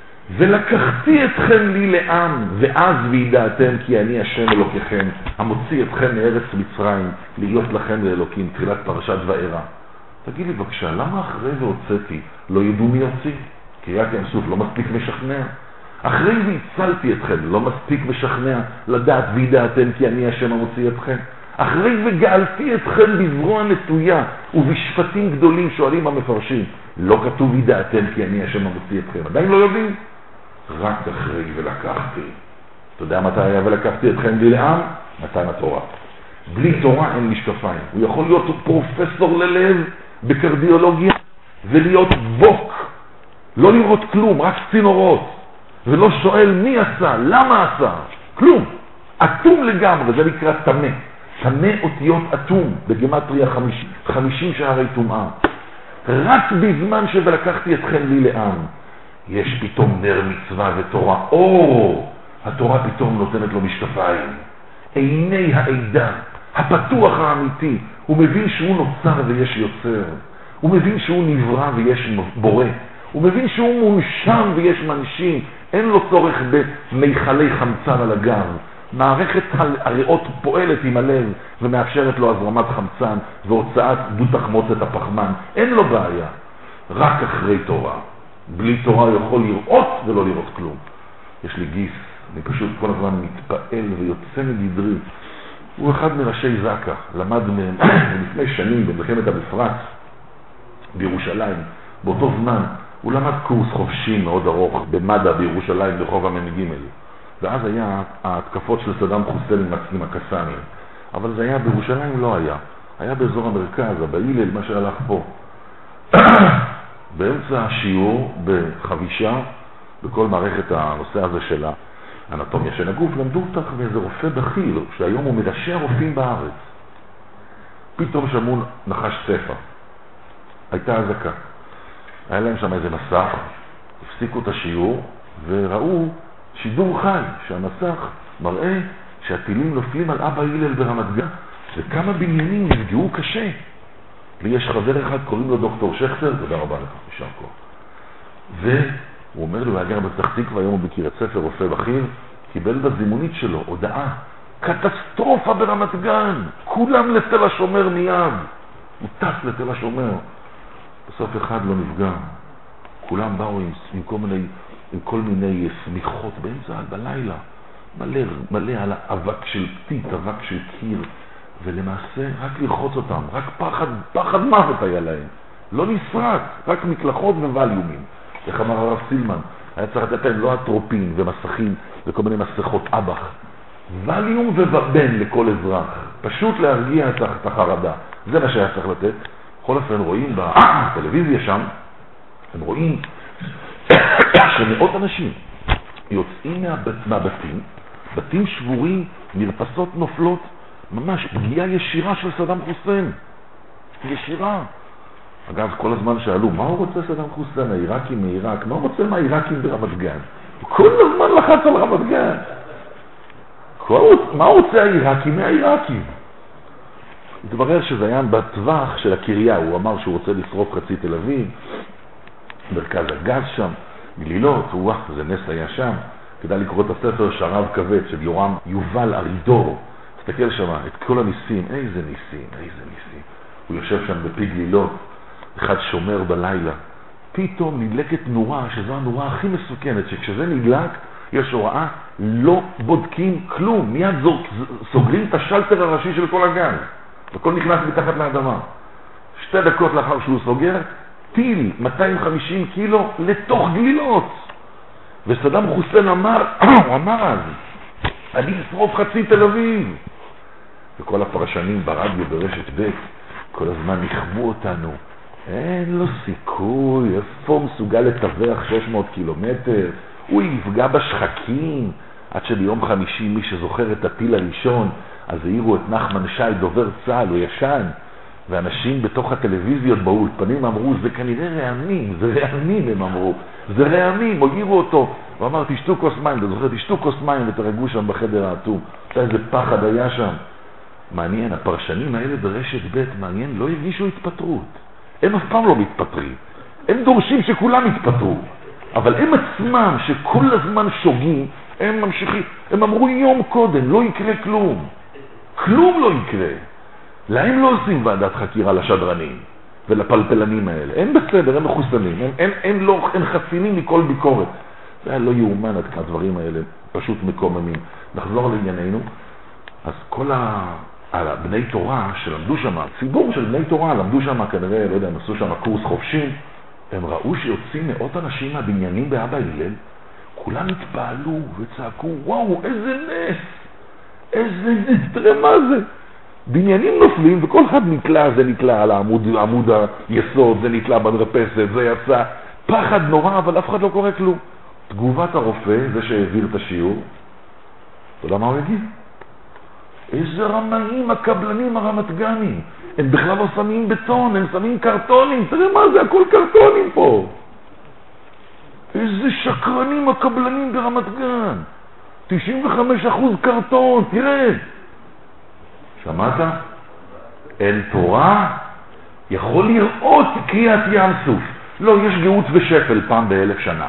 ולקחתי אתכם לי לעם, ואז וידעתם כי אני השם אלוקיכם, המוציא אתכם מארץ מצרים, להיות לכם לאלוקים, תחילת פרשת וארא. תגיד לי בבקשה, למה אחרי והוצאתי לא ידעו מי יוציא? קריאת ים סוף לא מספיק משכנע. אחרי והצלתי אתכם לא מספיק משכנע לדעת וידעתם כי אני השם המוציא אתכם. אחרי וגאלתי אתכם בזרוע נטויה ובשפטים גדולים, שואלים המפרשים, לא כתוב וידעתם כי אני השם המוציא אתכם. עדיין לא יודעים? רק אחרי ולקחתי. אתה יודע מתי היה ולקחתי אתכם בלי לעם? מתן התורה. בלי תורה אין משקפיים. הוא יכול להיות פרופסור ללב בקרדיולוגיה ולהיות בוק, לא לראות כלום, רק צינורות, ולא שואל מי עשה, למה עשה, כלום, אטום לגמרי. זה נקרא תמה. תמה אותיות אטום, בגמטריה 50 שערי טומאה. רק בזמן שלקחתי אתכם לי לעם, יש פתאום נר מצווה ותורה אור. התורה פתאום נותנת לו משקפיים, עיני העידה, הפתוח האמיתי. הוא מבין שהוא נוצר ויש יוצר, הוא מבין שהוא נברא ויש בורא, הוא מבין שהוא מונשם ויש מנשים. אין לו צורך במיכלי חמצן על הגב. מערכת הריאות פועלת עם הלב ומאפשרת לו הזרמת חמצן והוצאת דו-תחמוצת הפחמן. אין לו בעיה. רק אחרי תורה. בלי תורה הוא יכול לראות ולא לראות כלום. יש לי גיס, אני פשוט כל הזמן מתפעל ויוצא מגדרי. הוא אחד מראשי זקה, למד מהם לפני שנים במלחמת המפרץ בירושלים. באותו זמן הוא למד קורס חופשי מאוד ארוך במדע בירושלים ברחוב המ"ג. ואז היה ההתקפות של סדאם חוסיין עם הקסאמים. אבל זה היה בירושלים, לא היה. היה באזור המרכז, בהילל, מה שהלך פה. באמצע השיעור בחבישה, בכל מערכת הנושא הזה שלה, אנטומיה של הגוף, למדו אותך מאיזה רופא בכיר, שהיום הוא מראשי הרופאים בארץ. פתאום שמעו נחש צפה. הייתה הזקה. היה להם שם איזה מסך, הפסיקו את השיעור, וראו שידור חי, שהמסך מראה שהטילים נופלים על אבא הלל ברמת גן, וכמה בניינים נפגעו קשה. ויש חבר אחד, קוראים לו דוקטור שכטר, תודה רבה לך, יישר כוח. והוא אומר לו, להגר בפתח תקווה, היום הוא בקריית ספר, רופא בכיר, קיבל בזימונית שלו הודעה, קטסטרופה ברמת גן, כולם לתל השומר מיד. הוא טס לתל השומר. בסוף אחד לא נפגע. כולם באו עם כל מיני סמיכות באמצע בלילה, מלא על האבק של פתית, אבק של קיר, ולמעשה רק לרחוץ אותם, רק פחד מוות היה להם. לא נפרק, רק מקלחות וווליומים. איך אמר הרב סילמן, היה צריך לתת להם לא אטרופין ומסכים וכל מיני מסכות אבח. ווליום ובן לכל אזרח. פשוט להרגיע את החרדה. זה מה שהיה צריך לתת. בכל אופן רואים בטלוויזיה שם, הם רואים שמאות אנשים יוצאים מהבתים, בתים שבורים, מרפסות נופלות, ממש פגיעה ישירה של סדאם חוסיין. ישירה. אגב, כל הזמן שאלו, מה הוא רוצה סדאם חוסיין? העיראקים מעיראק? מה הוא רוצה מהעיראקים ברמת גן? כל הזמן לחץ על רמת גן. מה הוא רוצה העיראקים מהעיראקים? התברר שזה היה בטווח של הקריה. הוא אמר שהוא רוצה לשרוף חצי תל אביב, מרכז הגז שם, גלילות, זה נס היה שם. כדאי לקרוא את הספר שרב כבד של יובל ארידור. תסתכל שם, את כל הניסים, איזה ניסים, איזה ניסים. הוא יושב שם בפי גלילות, אחד שומר בלילה. פתאום נדלקת נורה, שזו הנורה הכי מסוכנת, שכשזה נדלק, יש הוראה, לא בודקים כלום, מיד סוגרים את השלטר הראשי של כל הגן, וכל נכנס מתחת לאדמה. 2 דקות לאחר שהוא סוגר, טיל 250 קילו לתוך גלילות. וסדאם חוסיין אמר, הוא אמר אז, אני אשרוף חצי תל אביב. וכל הפרשנים ברדיו ברשת ב' כל הזמן נחבו אותנו. אין לו סיכוי, איפה הוא מסוגל לטווח 600 קילומטר? הוא יפגע בשחקים. עד שביום חמישי, מי שזוכר את הטיל הראשון, אז העירו את נחמן שי, דובר צה"ל, הוא ישן. ואנשים בתוך הטלוויזיות באולפנים אמרו, זה כנראה רעמים, זה רעמים הם אמרו, זה רעמים, הגירו אותו. הוא אמר, תשתו כוס מים, אתה זוכר, תשתו כוס מים ותרגעו שם בחדר האטום. אתה איזה פחד היה שם. מעניין, הפרשנים האלה ברשת ב' מעניין, לא הרגישו התפטרות. הם אף פעם לא מתפטרים. הם דורשים שכולם יתפטרו. אבל הם עצמם שכל הזמן שוגים, הם ממשיכים. הם אמרו יום קודם, לא יקרה כלום. כלום לא יקרה. להם לא עושים ועדת חקירה לשדרנים ולפלפלנים האלה. הם בסדר, הם מחוסנים. הם חסינים מכל ביקורת. זה היה לא יאומן עד כמה הדברים האלה פשוט מקוממים. נחזור לענייננו. אז כל בני תורה שלמדו שם, ציבור של בני תורה למדו שם כנראה, לא יודע, הם עשו שם קורס חופשים, הם ראו שיוצאים מאות אנשים מהבניינים באבא הלל, כולם התפעלו וצעקו, וואו, איזה נס, איזה נס, תראה מה זה. בניינים נופלים וכל אחד נתלה, זה נתלה על עמוד היסוד, זה נתלה במרפסת, זה יצא, פחד נורא, אבל אף אחד לא קורה כלום. תגובת הרופא, זה שהעביר את השיעור, אתה יודע מה הוא יגיד? איזה רמאים הקבלנים הרמת-גנים, הם בכלל לא שמים בטון, הם שמים קרטונים, תראה מה זה, הכל קרטונים פה. איזה שקרנים הקבלנים ברמת-גן, 95% קרטון, תראה. שמעת? אין תורה, יכול לראות קריאת ים סוף. לא, יש גאות ושפל פעם ב1000 שנה.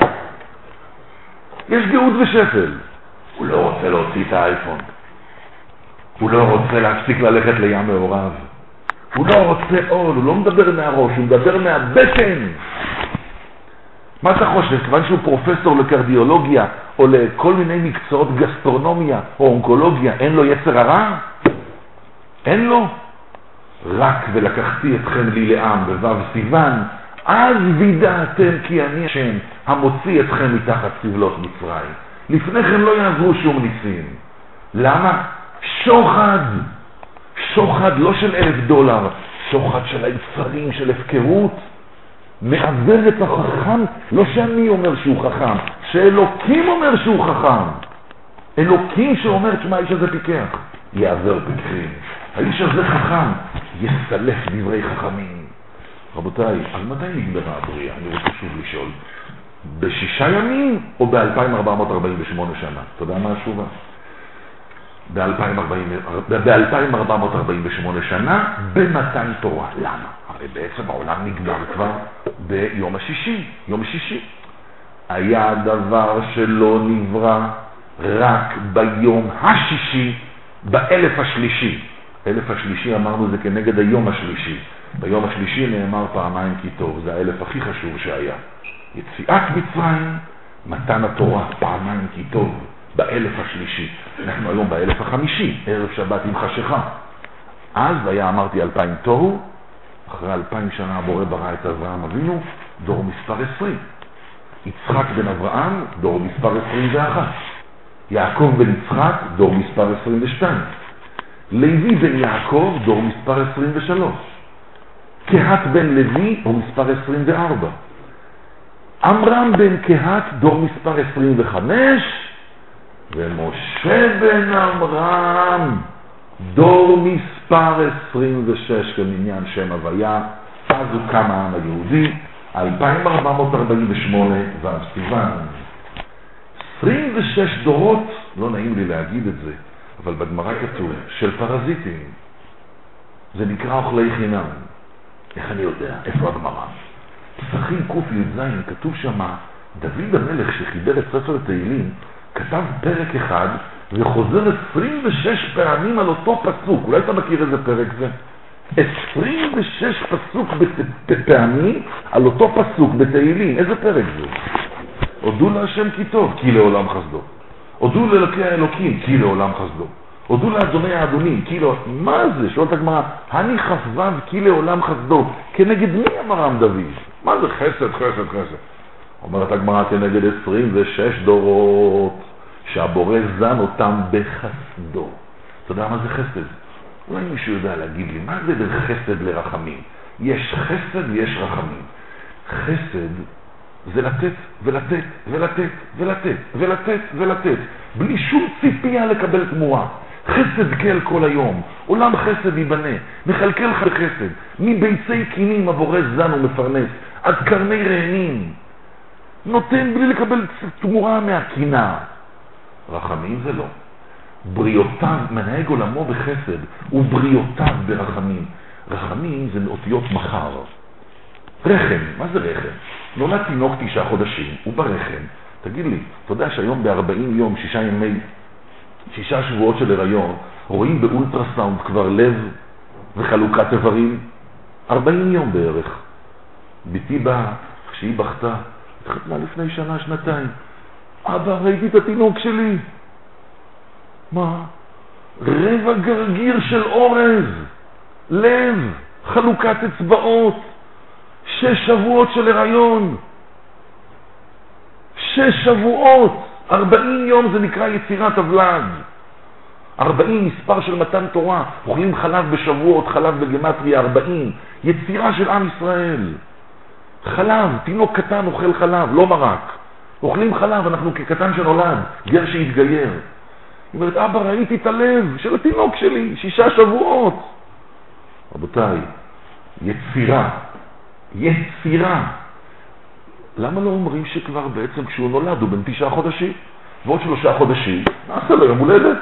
יש גאות ושפל. הוא לא רוצה להוציא את האייפון. הוא לא רוצה להפסיק ללכת לים מעורב. הוא לא רוצה עול, הוא לא מדבר מהראש, הוא מדבר מהבטן. מה אתה חושב? כיוון שהוא פרופסור לקרדיולוגיה או לכל מיני מקצועות גסטרונומיה או אונקולוגיה, אין לו יצר הרע? אין לו? רק ולקחתי אתכם לי לעם בבב סיוון, אז וידעתם כי אני השם המוציא אתכם מתחת סבלות מצרים. לפני כן לא יעזרו שום ניסים. למה? שוחד. שוחד לא של $1,000, שוחד של היצרים, של הפקרות. מעבר את החכם, לא שאני אומר שהוא חכם, שאלוקים אומר שהוא חכם. אלוקים שאומר, תשמע, האיש הזה פיקח, יעבר פיקחים. האיש הזה חכם, יסלף דברי חכמים. רבותיי, על מתי נגמרה הבריאה? אני רוצה שוב לשאול. ב6 ימים או ב2448 שנה? אתה יודע מה התשובה? ב2448 שנה במתן תורה. למה? הרי בעצם העולם נגמר כבר ביום השישי. יום השישי היה דבר שלא נברא רק ביום השישי, ב1000 השלישי. 1000 השלישי אמרנו זה כנגד היום השלישי. ביום השלישי נאמר פעמיים כי טוב, זה 1000 הכי חשוב שהיה. יציאת מצרים, מתן התורה, פעמיים כי טוב, ב1000 השלישי. אנחנו היום ב1000 החמישי, ערב שבת עם חשיכה. אז היה אמרתי 2000 תוהו, אחרי 2000 שנה הבורא ברא את אברהם אבינו, דור מספר 20. יצחק בן אברהם, דור מספר 21. יעקב בן יצחק, דור מספר 22. לוי בן יעקב, דור מספר 23. קהת בן לוי, דור מספר 24. עמרם בן קהת, דור מספר 25. ומשה בן עמרם, דור מספר 26, כמניין שם הוויה. אז הוא קם העם היהודי, 2448 ועד סיוון. 26 דורות, לא נעים לי להגיד את זה, אבל בגמרא כתוב, של פרזיטים. זה נקרא אוכלי חינם. איך אני יודע? איפה הגמרא? פסחים ק"ז, כתוב שם, דוד המלך שחיבר את ספר תהילים, כתב פרק אחד וחוזר 26 פעמים על אותו פסוק. אולי אתה מכיר איזה פרק זה? 26 פסוק פעמים על אותו פסוק בתהילים. איזה פרק זה? הודו להשם כי טוב, כי לעולם חסדו. הודו לאלוקי האלוקים, כי לעולם חסדו. הודו לאדוני האדונים, כי לעולם... מה זה? שואלת הגמרא, אני חסבב כי לעולם חסדו. כנגד מי אמר עם דוד? מה זה חסד, חסד, חסד? אומרת הגמרא, כנגד 26 דורות, שהבורא זן אותם בחסדו. אתה יודע מה זה חסד? אולי מישהו יודע להגיד לי, מה זה בין חסד לרחמים? יש חסד ויש רחמים. חסד זה לתת ולתת ולתת ולתת ולתת ולתת, בלי שום ציפייה לקבל תמורה. חסד כל כל היום, עולם חסד ייבנה, מחלקל לך בחסד, מביצי קינים הבורא זן ומפרנס, עד קרני רענים, נותן בלי לקבל תמורה מהקינה. רחמים זה לא. בריאותיו, מנהג עולמו בחסד, ובריאותיו ברחמים. רחמים זה אותיות מחר. רחם, מה זה רחם? נולד תינוק 9 חודשים, הוא ברחם. תגיד לי, אתה יודע שהיום ב-40 יום, 6 שבועות של הריון, רואים באולטרסאונד כבר לב וחלוקת איברים? 40 יום בערך. ביתי באה, כשהיא בכתה, התחתנה לפני שנה, שנתיים. אבא, ראיתי את התינוק שלי. מה? רבע גרגיר של אורז, לב, חלוקת אצבעות, 6 שבועות של הריון. 6 שבועות, 40 יום זה נקרא יצירת הוולד. 40 מספר של מתן תורה, אוכלים חלב בשבועות, חלב בגמטריה 40, יצירה של עם ישראל. חלב, תינוק קטן אוכל חלב, לא מרק. אוכלים חלב, אנחנו כקטן שנולד, גר שהתגייר. היא אומרת, אבא, ראיתי את הלב של התינוק שלי, 6 שבועות. רבותיי, יצירה, יצירה. למה לא אומרים שכבר בעצם כשהוא נולד הוא בן 9 חודשים? ועוד 3 חודשים, נעשה לו יום הולדת.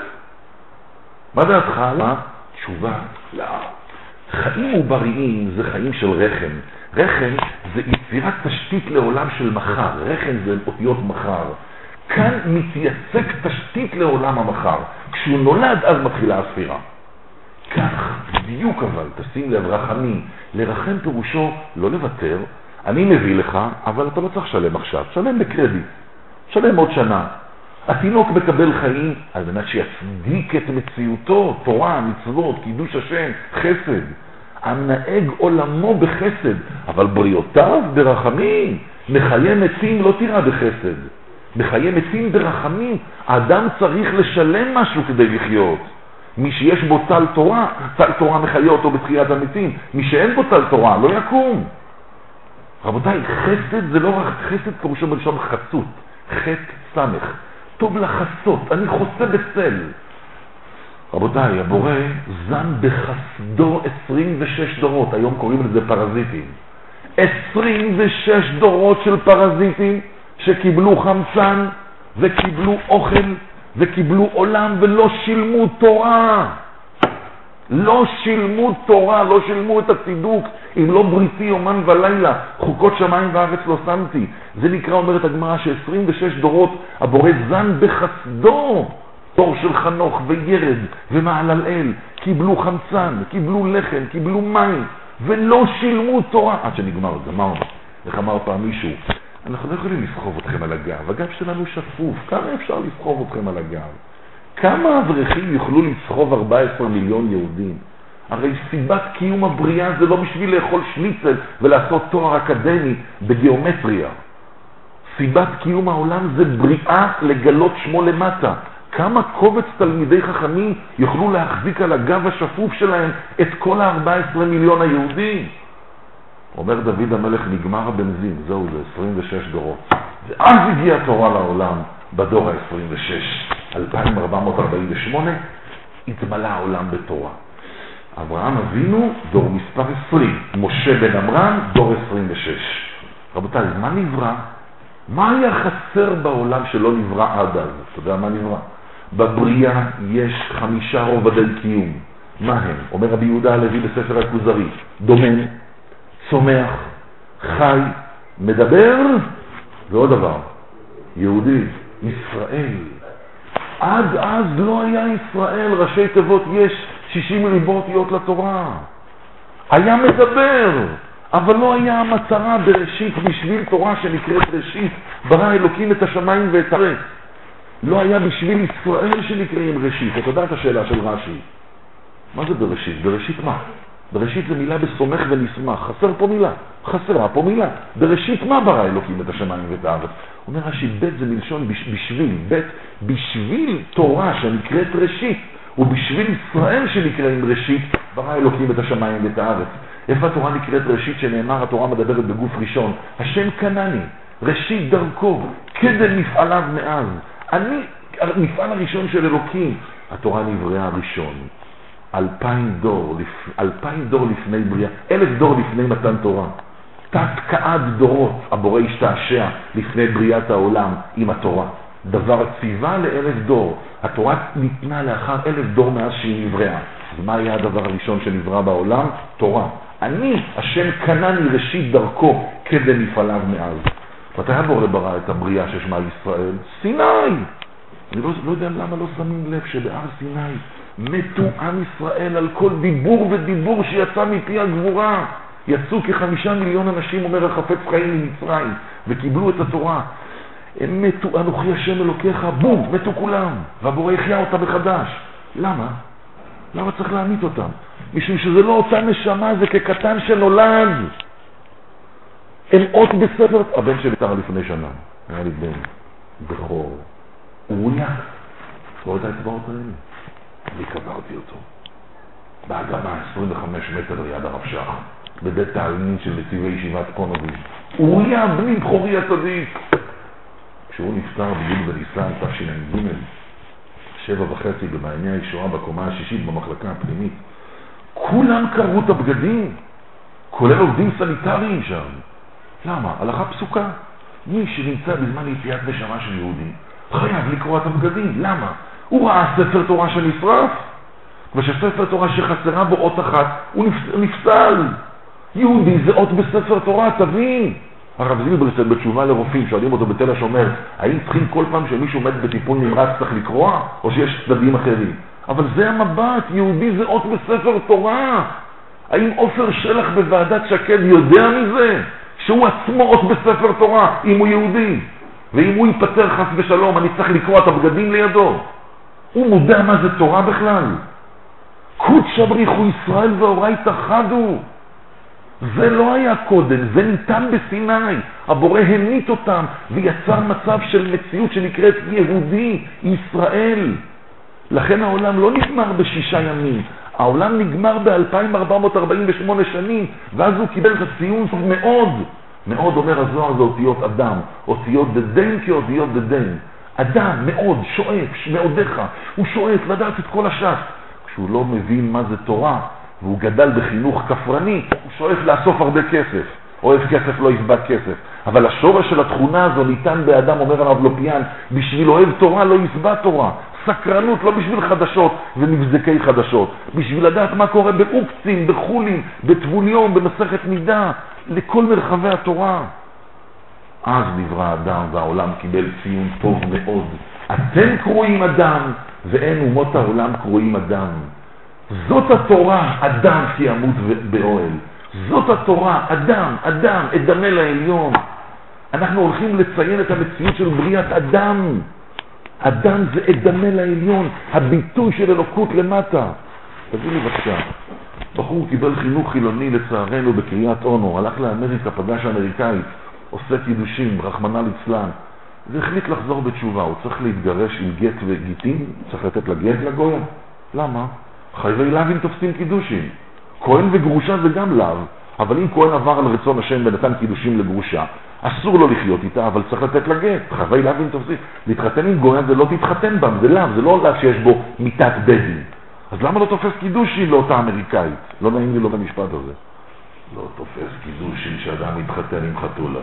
מה דעתך? מה? תשובה, לא. חיים ובריאים זה חיים של רחם. רחם זה יצירת תשתית לעולם של מחר. רחם זה אותיות מחר. כאן מתייצג תשתית לעולם המחר. כשהוא נולד אז מתחילה הספירה. כך, בדיוק אבל, תשים לב, רחמים. לרחם פירושו לא לוותר. אני מביא לך, אבל אתה לא צריך לשלם עכשיו. שלם בקרדיט. שלם עוד שנה. התינוק מקבל חיים על מנת שיצדיק את מציאותו, תורה, מצוות, קידוש השם, חסד. המנהג עולמו בחסד, אבל בריאותיו ברחמים. מחיי מתים לא תירא בחסד. מחיי מתים ברחמים. האדם צריך לשלם משהו כדי לחיות. מי שיש בו טל תורה מחיה אותו בתחיית המתים. מי שאין בו טל תורה לא יקום. רבותיי, חסד זה לא רק חסד פירושו בלשון חסות. חסד סמך. טוב לחסות, אני חוסה בצל. רבותיי, הבורא זן בחסדו 26 דורות, היום קוראים לזה פרזיטים. 26 דורות של פרזיטים שקיבלו חמצן וקיבלו אוכל וקיבלו עולם ולא שילמו תורה. לא שילמו תורה, לא שילמו את הצידוק. אם לא בריתי יומן ולילה, חוקות שמיים וארץ לא שמתי. זה נקרא, אומרת הגמרא, ש26 דורות הבורא זן בחסדו. תור של חנוך וירד ומעלל, קיבלו חמצן, קיבלו לחם, קיבלו מים, ולא שילמו תורה. עד שנגמר, גמרנו. איך אמר פעם מישהו, אנחנו לא יכולים לסחוב אתכם על הגב, הגב שלנו שפוף, כמה אפשר לסחוב אתכם על הגב? כמה אברכים יוכלו לסחוב 14 מיליון יהודים? הרי סיבת קיום הבריאה זה לא בשביל לאכול שניצל ולעשות תואר אקדמי בגיאומטריה. סיבת קיום העולם זה בריאה לגלות שמו למטה. כמה קובץ תלמידי חכמים יוכלו להחזיק על הגב השפוף שלהם את כל ה-14 מיליון היהודים? אומר דוד המלך, נגמר הבנזין, זהו, זה 26 דורות. ואז הגיעה תורה לעולם בדור ה-26. 2448 התמלא העולם בתורה. אברהם אבינו, דור מספר 20. משה בן עמרם, דור 26. רבותיי, מה נברא? מה היה חסר בעולם שלא נברא עד אז? אתה יודע מה נברא? בבריאה יש 5 רובדי קיום. מה הם? אומר רבי יהודה הלוי בספר הכוזרי. דומם, צומח, חי, מדבר, ועוד דבר. יהודי, ישראל. עד אז לא היה ישראל, ראשי תיבות יש 60 ריבוע אותיות לתורה. היה מדבר. אבל לא היה המטרה בראשית בשביל תורה שנקראת ראשית, ברא אלוקים את השמיים ואת הארץ. לא היה בשביל ישראל שנקראים ראשית. אתה יודע את השאלה של רש"י. מה זה בראשית? בראשית מה? בראשית זה מילה בסומך ונשמח. חסר פה מילה. חסרה פה מילה. בראשית מה ברא אלוקים את השמיים ואת הארץ? אומר רש"י, בית זה מלשון בשביל. בית בשביל תורה שנקראת ראשית, ובשביל ישראל שנקראים ראשית, ברא אלוקים את השמיים ואת הארץ. איפה התורה נקראת ראשית שנאמר? התורה מדברת בגוף ראשון. השם קנני, ראשית דרכו, קדם מפעליו מאז. המפעל הראשון של אלוקים. התורה נבראה הראשון. 2000 דור לפני בריאה, 1000 דור לפני מתן תורה. תת-קעד דורות הבורא השתעשע לפני בריאת העולם עם התורה. דבר ציווה ל1000 דור. התורה ניתנה לאחר 1000 דור מאז שהיא נבראה. אז מה היה הדבר הראשון שנברא בעולם? תורה. אני, השם קנני ראשית דרכו, קדם מפעליו מאז. מתי הבורא ברא את הבריאה ששמה ישראל? סיני. אני לא יודע למה לא שמים לב שבהר סיני מתו עם ישראל על כל דיבור ודיבור שיצא מפי הגבורה. יצאו כ5 מיליון אנשים, אומר החפץ חיים ממצרים, וקיבלו את התורה. הם מתו, אנוכי השם אלוקיך, בום, מתו כולם, והבורא יחיה אותה מחדש. למה? למה צריך להמית אותם? משום שזה לא אותה נשמה, זה כקטן שנולד. הם אות בספר, הבן שלי תראה לפני שנה, היה לי בן בכור, אוריה, לא את האצבעות האלה. אני קברתי אותו באדמה 25 מטר ליד הרב שך, בבית העלמין של נתיבי ישיבת פונוביץ'. אוריה בני בכורי הצדיק. כשהוא נפטר בי' בניסן תשע"ג, 7:30 במעייני הישועה בקומה השישית במחלקה הפנימית, כולם קראו את הבגדים, כולל עובדים סניטריים שם. למה? הלכה פסוקה. מי שנמצא בזמן יציאת נשמה של יהודי חייב לקרוא את הבגדים. למה? הוא ראה ספר תורה שנשרף, ושספר תורה שחסרה בו אות אחת הוא נפסל. יהודי זה אות בספר תורה, תבין. הרב זילברשטיין בתשובה לרופאים שואלים אותו בתל השומר, האם צריכים כל פעם שמישהו מת בטיפול נמרץ צריך לקרוא, או שיש צדדים אחרים? אבל זה המבט, יהודי זה אות בספר תורה. האם עופר שלח בוועדת שקד יודע מזה? שהוא עצמו אות בספר תורה, אם הוא יהודי. ואם הוא ייפטר חס ושלום, אני צריך לקרוא את הבגדים לידו. הוא מודע מה זה תורה בכלל. קודש בריחו ישראל ואורייתא חדו. זה לא היה קודם, זה ניתן בסיני. הבורא המית אותם ויצר מצב של מציאות שנקראת יהודי, ישראל. לכן העולם לא נגמר ב6 ימים, העולם נגמר ב2448 שנים, ואז הוא קיבל את הציון מאוד. מאוד אומר הזוהר זה אותיות אדם, אותיות דדן כאותיות דדן. אדם מאוד שואף, מאודך, הוא שואף לדעת את כל הש"ס. כשהוא לא מבין מה זה תורה, והוא גדל בחינוך כפרני, הוא שואף לאסוף הרבה כסף. אוהב כסף לא יסבע כסף. אבל השורש של התכונה הזו ניתן באדם, אומר הרב לופיאן, בשביל אוהב תורה לא יסבע תורה. סקרנות, לא בשביל חדשות ומבזקי חדשות. בשביל לדעת מה קורה באוקצים, בחולים, בטבוליון, במסכת מידה, לכל מרחבי התורה. אז נברא האדם והעולם קיבל ציון טוב מאוד. אתם קרואים אדם, ואין אומות העולם קרואים אדם. זאת התורה, אדם כי ימות באוהל. זאת התורה, אדם, אדם, אדמה לעליון. אנחנו הולכים לציין את המציאות של בריאת אדם. אדם זה אדמה לעליון, הביטוי של אלוקות למטה. תגיד לי בבקשה, בחור קיבל חינוך חילוני לצערנו בקריית אונו, הלך לאמריקה, פגש אמריקאית, עושה קידושים, רחמנא ליצלן, והחליט לחזור בתשובה. הוא צריך להתגרש עם גט וגיטין? צריך לתת לגט לגויה? למה? חייבי לאווים תופסים קידושים. כהן וגרושה זה גם לאו, אבל אם כהן עבר על רצון השם ונתן קידושים לגרושה, אסור לו לחיות איתה, אבל צריך לתת לגט. חייבי לאווים תופסים. להתחתן עם גויה זה לא תתחתן בם, זה לאו, זה לא לאו שיש בו מיטת בדין. אז למה לא תופס קידושים לאותה אמריקאית? לא נעים לי לא במשפט הזה. לא תופס קידושים שאדם מתחתן עם חתולה.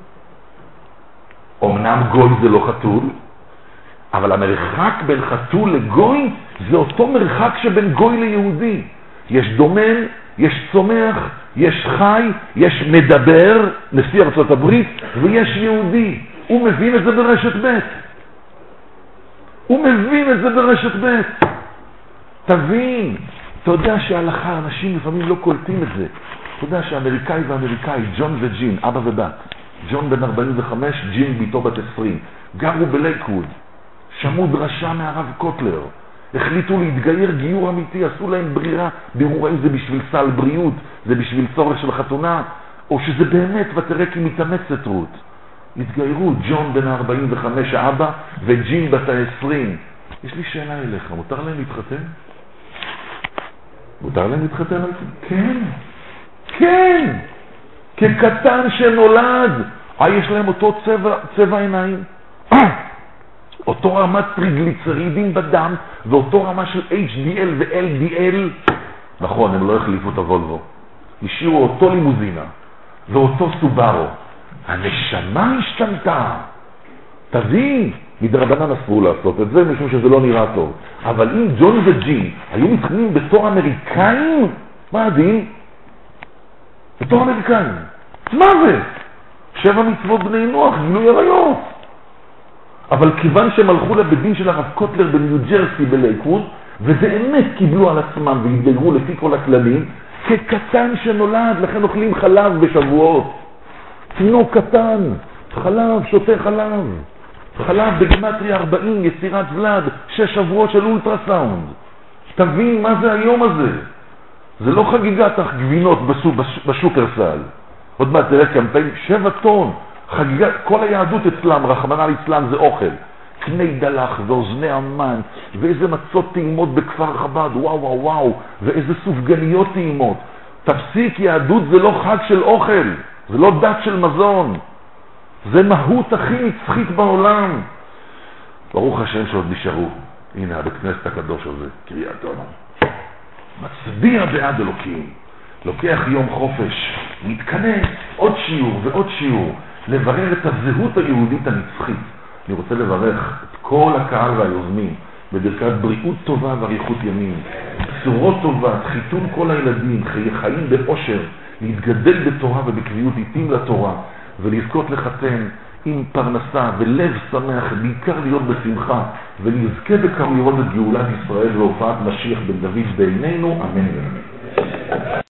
אמנם גוי זה לא חתול, אבל המרחק בין חתול לגוי זה אותו מרחק שבין גוי ליהודי. יש דומן, יש צומח, יש חי, יש מדבר, נשיא ארצות הברית, ויש יהודי. הוא מבין את זה ברשת ב'. הוא מבין את זה ברשת ב'. תבין, אתה יודע שההלכה, אנשים לפעמים לא קולטים את זה. אתה יודע שאמריקאי ואמריקאי, ג'ון וג'ין, אבא ובת, ג'ון בן 45, ג'ין ביתו בת 20, גרו בלייקווד, שמעו דרשה מהרב קוטלר, החליטו להתגייר גיור אמיתי, עשו להם ברירה, בירור האם זה בשביל סל בריאות, זה בשביל צורך של חתונה, או שזה באמת, ותראה כי מתאמצת רות. התגיירו, ג'ון בן 45 האבא וג'ין בת 20. יש לי שאלה אליך, מותר להם להתחתן? מותר להם להתחתן על זה? כן, כן, כקטן שנולד, יש להם אותו צבע עיניים, אותו רמת טריגליצרידים בדם, ואותו רמה של HDL ו-LDL. נכון, הם לא החליפו את הוולבו, השאירו אותו לימוזינה ואותו סובארו. הנשמה השתנתה. תבין, מדרבנן אסרו לעשות את זה משום שזה לא נראה טוב. אבל אם ג'ון וג'ין היו מתחתנים בתור אמריקאים, מה הדין? בתור אמריקאים. מה זה? 7 מצוות בני נוח, גילוי עריות. אבל כיוון שהם הלכו לבדין של הרב קוטלר בניו ג'רסי בלייקווד, ובאמת קיבלו על עצמם והתגיירו לפי כל הכללים, כקטן שנולד, לכן אוכלים חלב בשבועות. תינוק קטן, חלב, שותה חלב. חלב בגימטריה 40, יצירת ולד, 6 שבועות של אולטרסאונד. תבין מה זה היום הזה. זה לא חגיגת גבינות בשוקרסל. עוד מעט תראה קמפיין, 7 טון. חגיגת, כל היהדות אצלם, רחמנא ליצלן, זה אוכל. קני דלח ואוזני המן, ואיזה מצות טעימות בכפר חב"ד, וואו וואו וואו, ואיזה סופגניות טעימות. תפסיק, יהדות זה לא חג של אוכל, זה לא דת של מזון. זה מהות הכי נצחית בעולם. ברוך השם שעוד נשארו. הנה, הבית כנסת הקדוש הזה, קריאת אונו. מצביע בעד אלוקים. לוקח יום חופש, מתכנס עוד שיעור ועוד שיעור, לברר את הזהות היהודית הנצחית. אני רוצה לברך את כל הקהל והיוזמים בברכת בריאות טובה ואריכות ימים, בשורות טובה, חיתון כל הילדים, חיים באושר, להתגדל בתורה ובקביעות עיתים לתורה, ולזכות לחתן עם פרנסה ולב שמח, בעיקר להיות בשמחה, ולזכה בקרוב לראות את גאולת ישראל והופעת משיח בן דוד בעינינו, אמן.